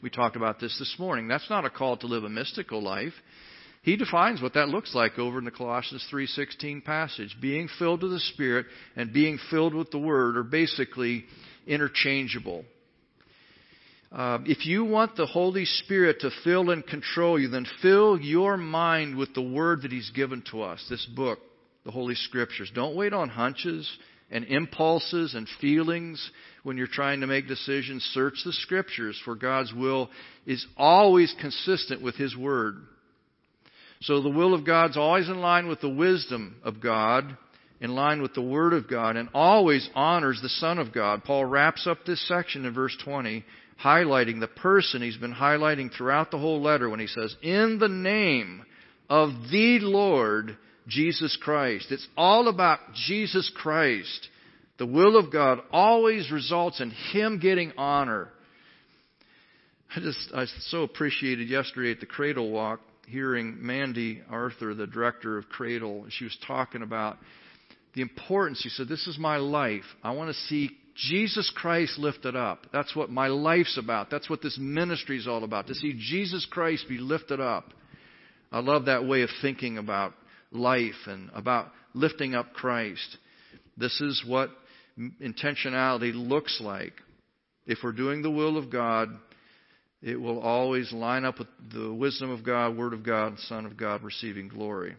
We talked about this this morning. That's not a call to live a mystical life. He defines what that looks like over in the Colossians three sixteen passage. Being filled with the Spirit and being filled with the Word are basically interchangeable. Uh, if you want the Holy Spirit to fill and control you, then fill your mind with the Word that He's given to us, this book, the Holy Scriptures. Don't wait on hunches and impulses and feelings when you're trying to make decisions. Search the Scriptures, for God's will is always consistent with His Word. So the will of God's always in line with the wisdom of God, in line with the Word of God, and always honors the Son of God. Paul wraps up this section in verse twenty, highlighting the person he's been highlighting throughout the whole letter when he says, in the name of the Lord Jesus Christ. It's all about Jesus Christ. The will of God always results in Him getting honor. I just, I so appreciated yesterday at the Cradle Walk hearing Mandy Arthur, the director of Cradle. She was talking about the importance. She said, this is my life. I want to see Jesus Christ lifted up. That's what my life's about. That's what this ministry is all about. To see Jesus Christ be lifted up. I love that way of thinking about life and about lifting up Christ. This is what intentionality looks like. If we're doing the will of God, it will always line up with the wisdom of God, Word of God, Son of God receiving glory.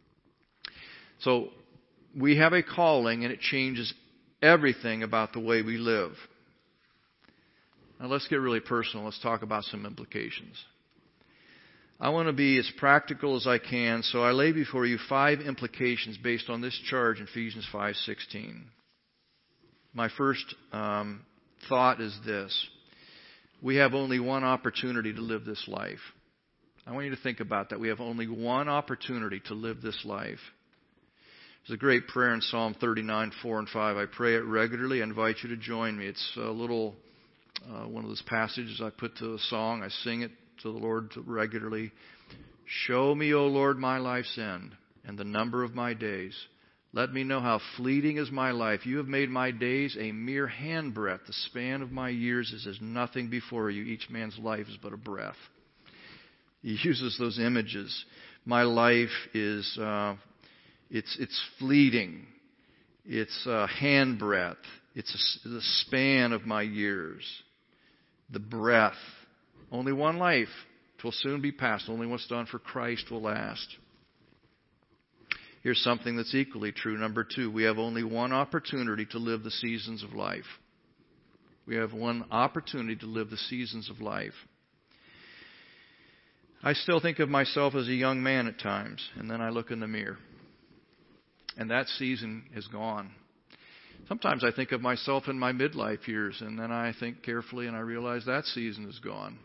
So we have a calling, and it changes everything about the way we live. Now let's get really personal. Let's talk about some implications. I want to be as practical as I can, so I lay before you five implications based on this charge in Ephesians five sixteen. My first um, thought is this. We have only one opportunity to live this life. I want you to think about that. We have only one opportunity to live this life. There's a great prayer in Psalm thirty-nine, four and five. I pray it regularly. I invite you to join me. It's a little, uh, one of those passages I put to a song. I sing it to the Lord regularly. Show me, O Lord, my life's end and the number of my days. Let me know how fleeting is my life. You have made my days a mere handbreadth. The span of my years is as nothing before you. Each man's life is but a breath. He uses those images. My life is... Uh, It's it's fleeting. It's a handbreadth. It's a, the span of my years. The breath. Only one life. 'Twill soon be past. Only what's done for Christ will last. Here's something that's equally true. Number two, we have only one opportunity to live the seasons of life. We have one opportunity to live the seasons of life. I still think of myself as a young man at times, and then I look in the mirror. And that season is gone. Sometimes I think of myself in my midlife years, and then I think carefully and I realize that season is gone.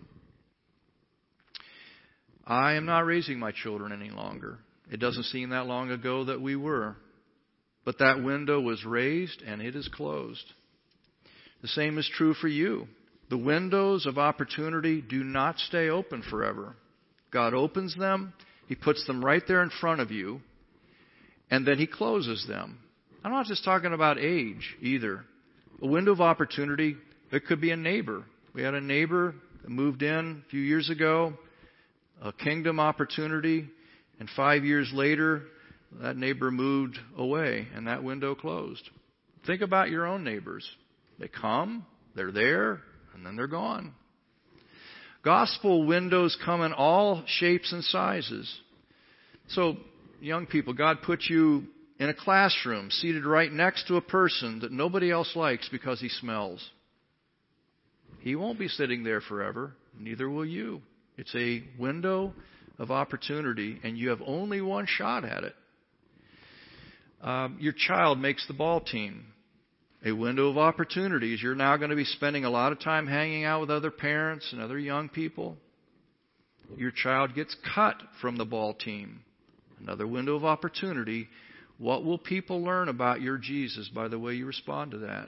I am not raising my children any longer. It doesn't seem that long ago that we were. But that window was raised and it is closed. The same is true for you. The windows of opportunity do not stay open forever. God opens them. He puts them right there in front of you. And then He closes them. I'm not just talking about age either. A window of opportunity, it could be a neighbor. We had a neighbor that moved in a few years ago, a kingdom opportunity, and five years later, that neighbor moved away and that window closed. Think about your own neighbors. They come, they're there, and then they're gone. Gospel windows come in all shapes and sizes. So, young people, God put you in a classroom, seated right next to a person that nobody else likes because he smells. He won't be sitting there forever. Neither will you. It's a window of opportunity, and you have only one shot at it. Um, your child makes the ball team. A window of opportunities. You're now going to be spending a lot of time hanging out with other parents and other young people. Your child gets cut from the ball team. Another window of opportunity. What will people learn about your Jesus by the way you respond to that?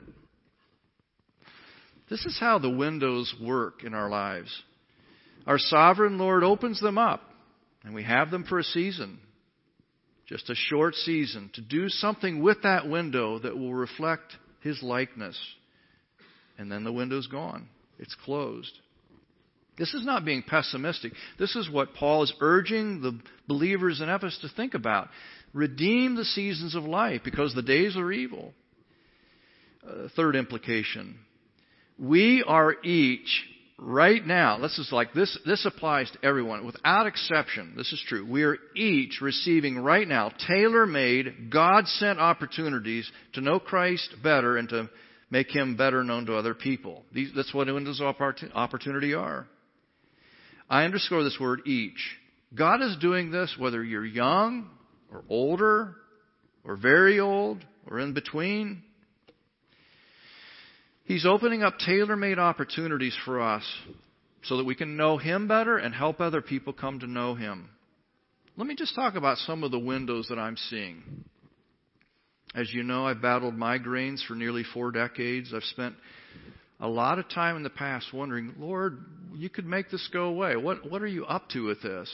This is how the windows work in our lives. Our sovereign Lord opens them up, and we have them for a season. Just a short season to do something with that window that will reflect His likeness. And then the window's gone. It's closed. This is not being pessimistic. This is what Paul is urging the believers in Ephesus to think about. Redeem the seasons of life because the days are evil. Uh, third implication. We are each, right now, this is like this, this applies to everyone without exception. This is true. We are each receiving right now tailor-made, God-sent opportunities to know Christ better and to make Him better known to other people. These, that's what windows of opportunity are. I underscore this word each. God is doing this whether you're young or older or very old or in between. He's opening up tailor-made opportunities for us so that we can know Him better and help other people come to know Him. Let me just talk about some of the windows that I'm seeing. As you know, I've battled migraines for nearly four decades. I've spent a lot of time in the past wondering, Lord, you could make this go away. What, what are you up to with this?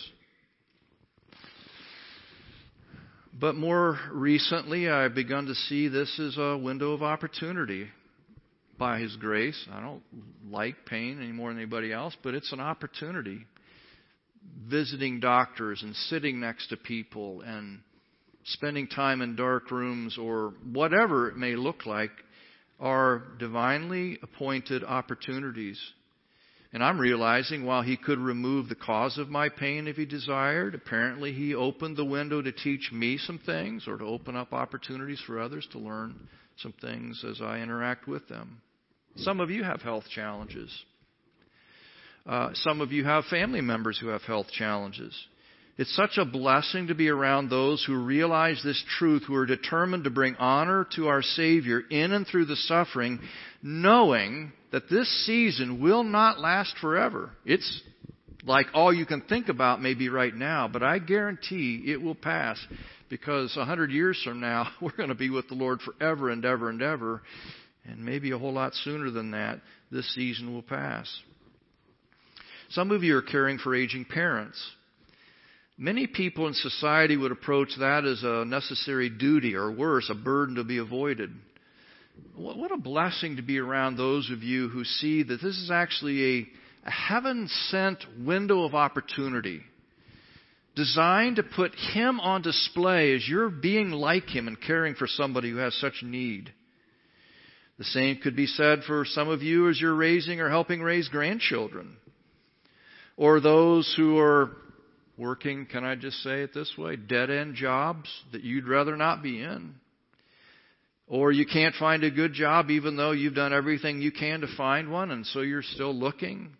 But more recently, I've begun to see this as a window of opportunity. By His grace. I don't like pain any more than anybody else, but it's an opportunity. Visiting doctors and sitting next to people and spending time in dark rooms or whatever it may look like are divinely appointed opportunities. And I'm realizing while He could remove the cause of my pain if He desired, apparently He opened the window to teach me some things or to open up opportunities for others to learn some things as I interact with them. Some of you have health challenges. Uh, some of you have family members who have health challenges. It's such a blessing to be around those who realize this truth, who are determined to bring honor to our Savior in and through the suffering, knowing that this season will not last forever. It's like all you can think about maybe right now, but I guarantee it will pass, because a hundred years from now, we're going to be with the Lord forever and ever and ever. And maybe a whole lot sooner than that, this season will pass. Some of you are caring for aging parents. Many people in society would approach that as a necessary duty, or worse, a burden to be avoided. What a blessing to be around those of you who see that this is actually a, a heaven-sent window of opportunity, designed to put Him on display as you're being like Him and caring for somebody who has such need. The same could be said for some of you as you're raising or helping raise grandchildren. Or those who are working, can I just say it this way, dead-end jobs that you'd rather not be in. Or you can't find a good job even though you've done everything you can to find one, and so you're still looking.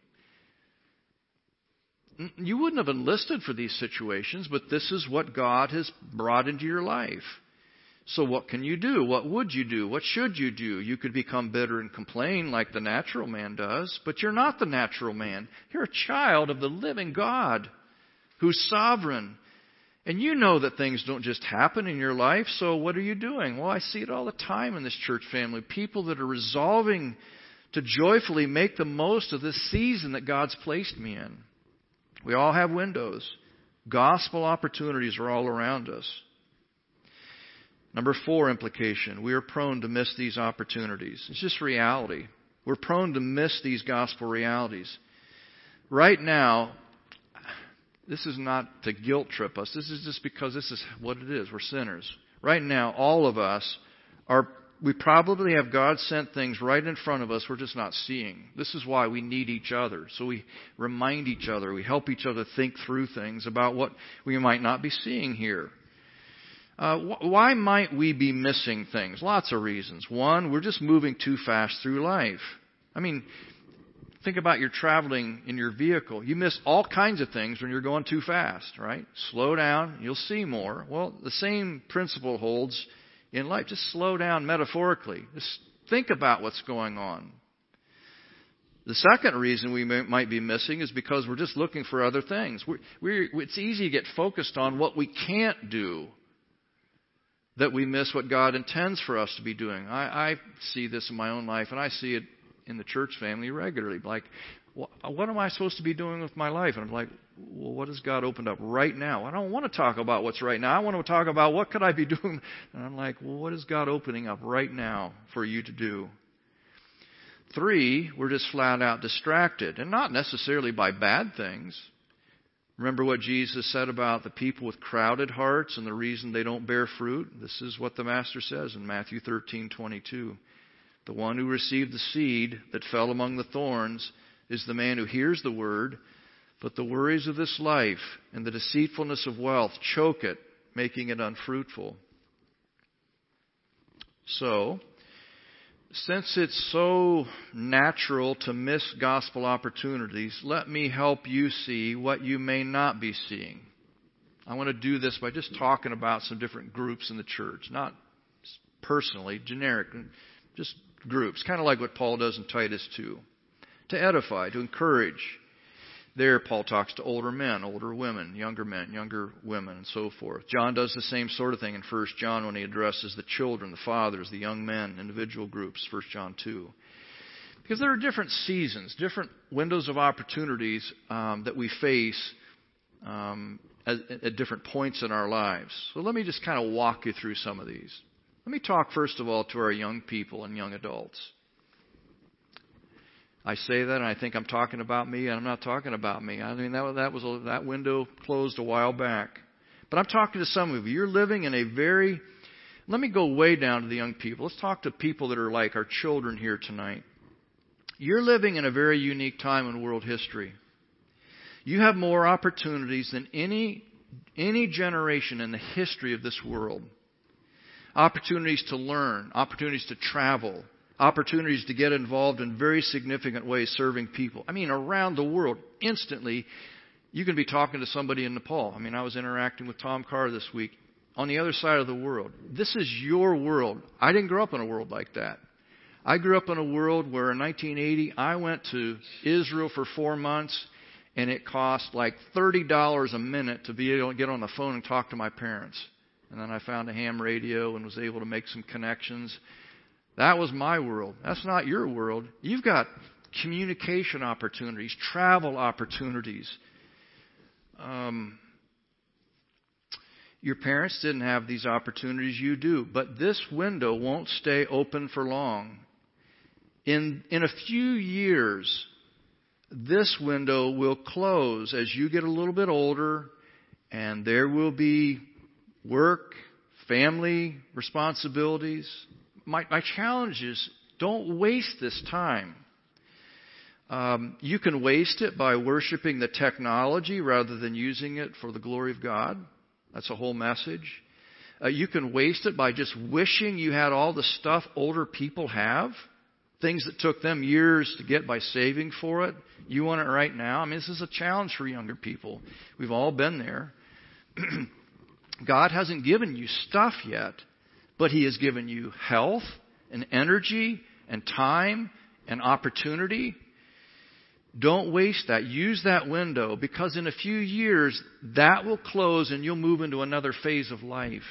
You wouldn't have enlisted for these situations, but this is what God has brought into your life. So what can you do? What would you do? What should you do? You could become bitter and complain like the natural man does, but you're not the natural man. You're a child of the living God who's sovereign. And you know that things don't just happen in your life, so what are you doing? Well, I see it all the time in this church family. People that are resolving to joyfully make the most of this season that God's placed me in. We all have windows. Gospel opportunities are all around us. Number four implication, we are prone to miss these opportunities. It's just reality. We're prone to miss these gospel realities. Right now, this is not to guilt trip us. This is just because this is what it is. We're sinners. Right now, all of us are, we probably have God sent things right in front of us we're just not seeing. This is why we need each other. So we remind each other. We help each other think through things about what we might not be seeing here. Uh, wh- why might we be missing things? Lots of reasons. One, we're just moving too fast through life. I mean, think about you're traveling in your vehicle. You miss all kinds of things when you're going too fast, right? Slow down, you'll see more. Well, the same principle holds in life. Just slow down metaphorically. Just think about what's going on. The second reason we may, might be missing is because we're just looking for other things. We're, we're, it's easy to get focused on what we can't do, that we miss what God intends for us to be doing. I, I see this in my own life, and I see it in the church family regularly. Like, what am I supposed to be doing with my life? And I'm like, well, what has God opened up right now? I don't want to talk about what's right now. I want to talk about what could I be doing. And I'm like, well, what is God opening up right now for you to do? Three, we're just flat out distracted, and not necessarily by bad things. Remember what Jesus said about the people with crowded hearts and the reason they don't bear fruit? This is what the Master says in Matthew thirteen twenty-two. The one who received the seed that fell among the thorns is the man who hears the word, but the worries of this life and the deceitfulness of wealth choke it, making it unfruitful. So, since it's so natural to miss gospel opportunities, let me help you see what you may not be seeing. I want to do this by just talking about some different groups in the church, not personally, generic, just groups, kind of like what Paul does in Titus two, to edify, to encourage. There, Paul talks to older men, older women, younger men, younger women, and so forth. John does the same sort of thing in First John when he addresses the children, the fathers, the young men, individual groups, First John two. Because there are different seasons, different windows of opportunities um, that we face um, at, at different points in our lives. So let me just kind of walk you through some of these. Let me talk first of all to our young people and young adults. I say that and I think I'm talking about me, and I'm not talking about me. I mean, that, that was a, that window closed a while back. But I'm talking to some of you. You're living in a very... Let me go way down to the young people. Let's talk to people that are like our children here tonight. You're living in a very unique time in world history. You have more opportunities than any, any generation in the history of this world. Opportunities to learn, opportunities to travel, opportunities to get involved in very significant ways serving people. I mean, around the world, instantly, you can be talking to somebody in Nepal. I mean, I was interacting with Tom Carr this week on the other side of the world. This is your world. I didn't grow up in a world like that. I grew up in a world where in nineteen eighty, I went to Israel for four months, and it cost like thirty dollars a minute to be able to get on the phone and talk to my parents. And then I found a ham radio and was able to make some connections. That was my world. That's not your world. You've got communication opportunities, travel opportunities. Um, your parents didn't have these opportunities. You do. But this window won't stay open for long. In, in a few years, this window will close as you get a little bit older, and there will be work, family responsibilities. My, my challenge is, don't waste this time. Um, you can waste it by worshiping the technology rather than using it for the glory of God. That's a whole message. Uh, you can waste it by just wishing you had all the stuff older people have, things that took them years to get by saving for it. You want it right now. I mean, this is a challenge for younger people. We've all been there. God hasn't given you stuff yet, but He has given you health and energy and time and opportunity. Don't waste that. Use that window, because in a few years that will close and you'll move into another phase of life.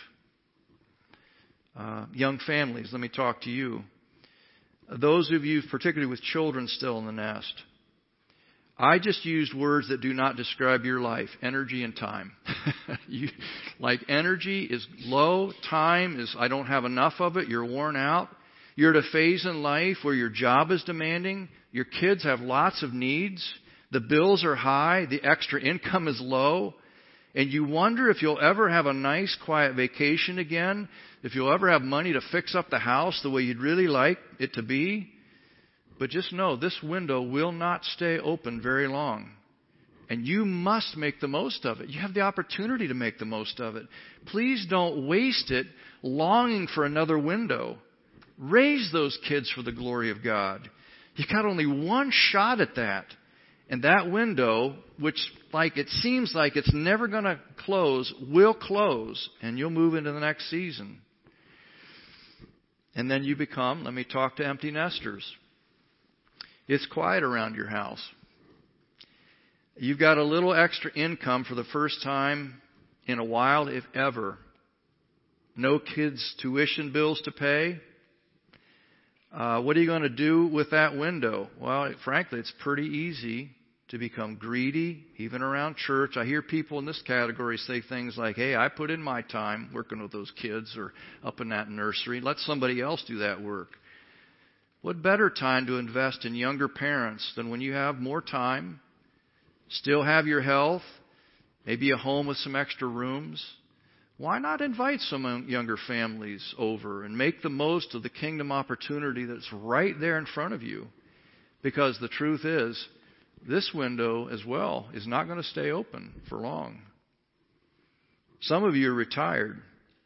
Uh, young families, let me talk to you. Those of you, particularly with children still in the nest, I just used words that do not describe your life. Energy and time. you, like energy is low. Time is, I don't have enough of it. You're worn out. You're at a phase in life where your job is demanding. Your kids have lots of needs. The bills are high. The extra income is low. And you wonder if you'll ever have a nice, quiet vacation again. If you'll ever have money to fix up the house the way you'd really like it to be. But just know, this window will not stay open very long. And you must make the most of it. You have the opportunity to make the most of it. Please don't waste it longing for another window. Raise those kids for the glory of God. You've got only one shot at that. And that window, which like it seems like it's never going to close, will close. And you'll move into the next season. And then you become, let me talk to empty nesters. It's quiet around your house. You've got a little extra income for the first time in a while, if ever. No kids' tuition bills to pay. Uh, what are you going to do with that window? Well, frankly, it's pretty easy to become greedy, even around church. I hear people in this category say things like, hey, I put in my time working with those kids or up in that nursery. Let somebody else do that work. What better time to invest in younger parents than when you have more time, still have your health, maybe a home with some extra rooms? Why not invite some younger families over and make the most of the kingdom opportunity that's right there in front of you? Because the truth is, this window as well is not going to stay open for long. Some of you are retired.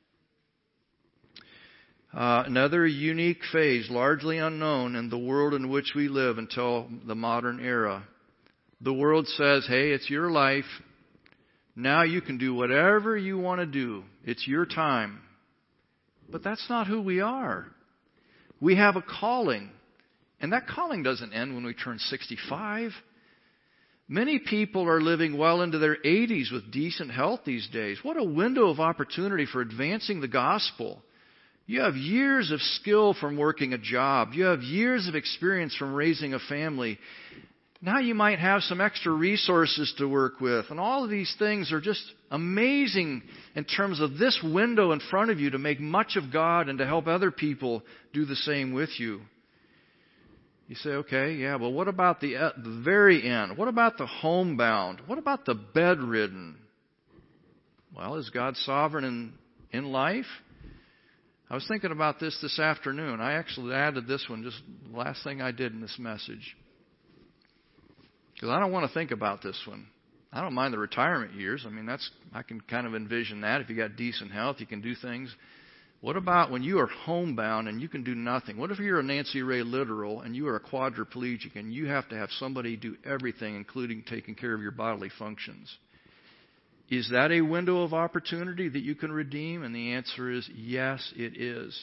Uh, another unique phase, largely unknown in the world in which we live until the modern era. The world says, hey, it's your life. Now you can do whatever you want to do. It's your time. But that's not who we are. We have a calling. And that calling doesn't end when we turn sixty-five. Many people are living well into their eighties with decent health these days. What a window of opportunity for advancing the gospel. You have years of skill from working a job. You have years of experience from raising a family. Now you might have some extra resources to work with. And all of these things are just amazing in terms of this window in front of you to make much of God and to help other people do the same with you. You say, okay, yeah, well, what about the, uh, the very end? What about the homebound? What about the bedridden? Well, is God sovereign in, in life? I was thinking about this this afternoon. I actually added this one, just the last thing I did in this message. Because I don't want to think about this one. I don't mind the retirement years. I mean, that's I can kind of envision that. If you got decent health, you can do things. What about when you are homebound and you can do nothing? What if you're a Nancy Ray literal and you are a quadriplegic and you have to have somebody do everything, including taking care of your bodily functions? Is that a window of opportunity that you can redeem? And the answer is yes, it is.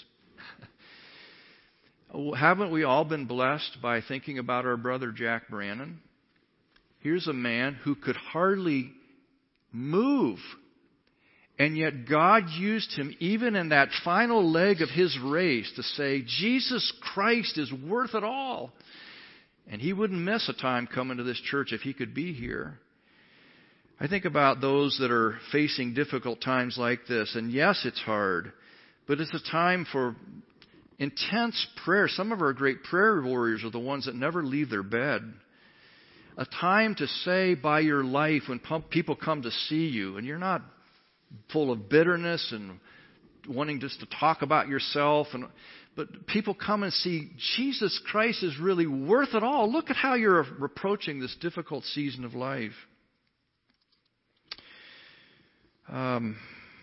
Haven't we all been blessed by thinking about our brother Jack Brannon? Here's a man who could hardly move. And yet God used him even in that final leg of his race to say, Jesus Christ is worth it all. And he wouldn't miss a time coming to this church if he could be here. I think about those that are facing difficult times like this. And yes, it's hard. But it's a time for intense prayer. Some of our great prayer warriors are the ones that never leave their bed. A time to say by your life when people come to see you and you're not full of bitterness and wanting just to talk about yourself. And but people come and see Jesus Christ is really worth it all. Look at how you're approaching this difficult season of life. Um,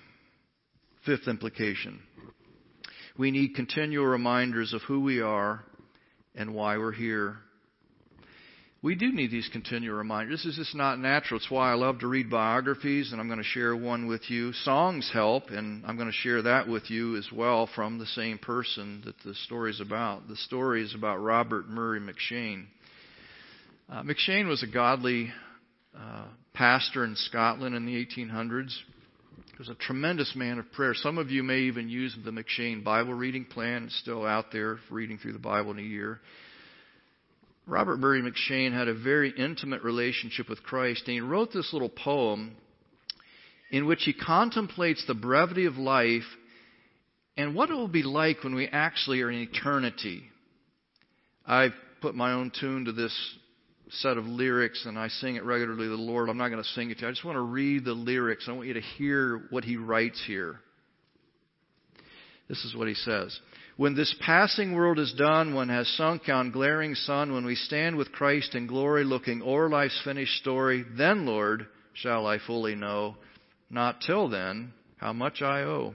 fifth implication. We need continual reminders of who we are and why we're here. We do need these continual reminders. This is just not natural. It's why I love to read biographies, and I'm going to share one with you. Songs help, and I'm going to share that with you as well from the same person that the story is about. The story is about Robert Murray M'Cheyne. Uh, M'Cheyne was a godly uh, pastor in Scotland in the eighteen hundreds. He was a tremendous man of prayer. Some of you may even use the M'Cheyne Bible reading plan. It's still out there, reading through the Bible in a year. Robert Murray M'Cheyne had a very intimate relationship with Christ, and he wrote this little poem in which he contemplates the brevity of life and what it will be like when we actually are in eternity. I've put my own tune to this set of lyrics, and I sing it regularly to the Lord. I'm not going to sing it to you. I just want to read the lyrics. I want you to hear what he writes here. This is what he says. When this passing world is done, when has sunk on glaring sun, when we stand with Christ in glory, looking o'er life's finished story, then, Lord, shall I fully know, not till then, how much I owe.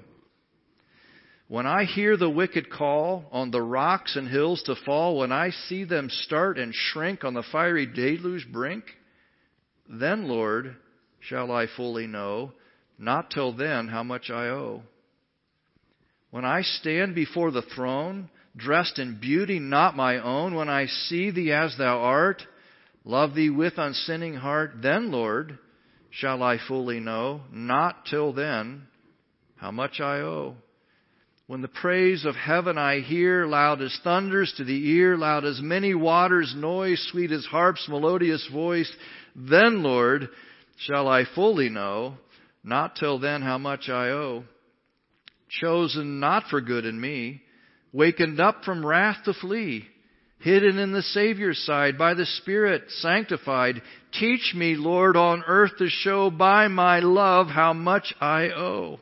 When I hear the wicked call on the rocks and hills to fall, when I see them start and shrink on the fiery deluge brink, then, Lord, shall I fully know, not till then, how much I owe. When I stand before the throne, dressed in beauty not my own, when I see Thee as Thou art, love Thee with unsinning heart, then, Lord, shall I fully know, not till then, how much I owe. When the praise of heaven I hear, loud as thunders to the ear, loud as many waters' noise, sweet as harp's melodious voice, then, Lord, shall I fully know, not till then, how much I owe. Chosen not for good in me, wakened up from wrath to flee, hidden in the Savior's side, by the Spirit sanctified. Teach me, Lord, on earth to show by my love how much I owe.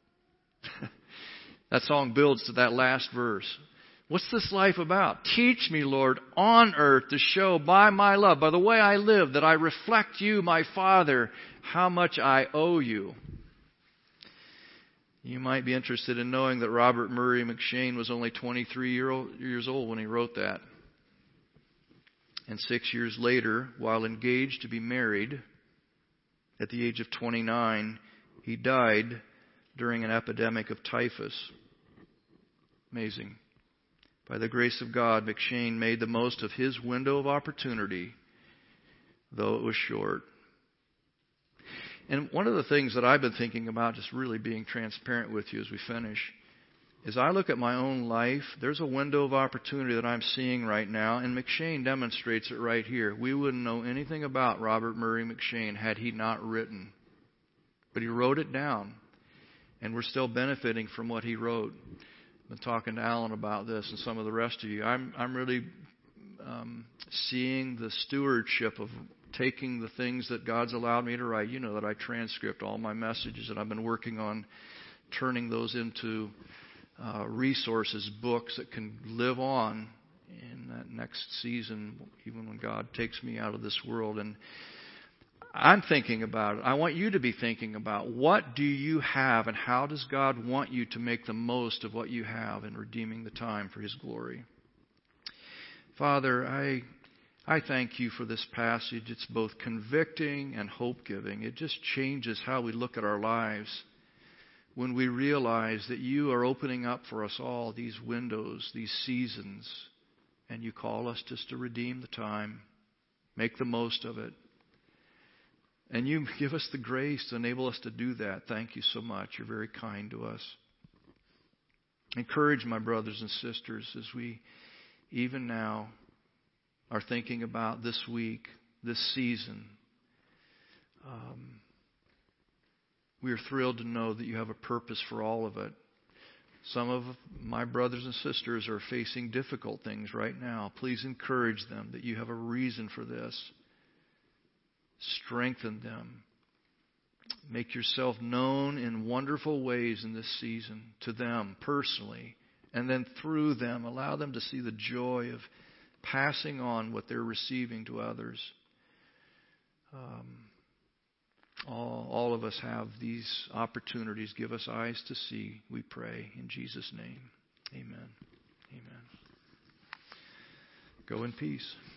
That song builds to that last verse. What's this life about? Teach me, Lord, on earth to show by my love, by the way I live, that I reflect you, my Father, how much I owe you. You might be interested in knowing that Robert Murray M'Cheyne was only twenty-three years old when he wrote that. And six years later, while engaged to be married, at the age of twenty-nine, he died during an epidemic of typhus. Amazing. By the grace of God, M'Cheyne made the most of his window of opportunity, though it was short. And one of the things that I've been thinking about, just really being transparent with you as we finish, is I look at my own life. There's a window of opportunity that I'm seeing right now, and M'Cheyne demonstrates it right here. We wouldn't know anything about Robert Murray M'Cheyne had he not written. But he wrote it down, and we're still benefiting from what he wrote. I've been talking to Alan about this and some of the rest of you. I'm, I'm really um, seeing the stewardship of taking the things that God's allowed me to write. You know that I transcript all my messages, and I've been working on turning those into uh, resources, books that can live on in that next season, even when God takes me out of this world. And I'm thinking about it. I want you to be thinking about, what do you have, and how does God want you to make the most of what you have in redeeming the time for His glory? Father, I I thank you for this passage. It's both convicting and hope-giving. It just changes how we look at our lives when we realize that you are opening up for us all these windows, these seasons, and you call us just to redeem the time, make the most of it. And you give us the grace to enable us to do that. Thank you so much. You're very kind to us. Encourage my brothers and sisters as we, even now, are thinking about this week, this season. Um, we are thrilled to know that you have a purpose for all of it. Some of my brothers and sisters are facing difficult things right now. Please encourage them that you have a reason for this. Strengthen them. Make yourself known in wonderful ways in this season to them personally. And then through them, allow them to see the joy of passing on what they're receiving to others. Um, all, all of us have these opportunities. Give us eyes to see, we pray. In Jesus' name, amen. Amen. Go in peace.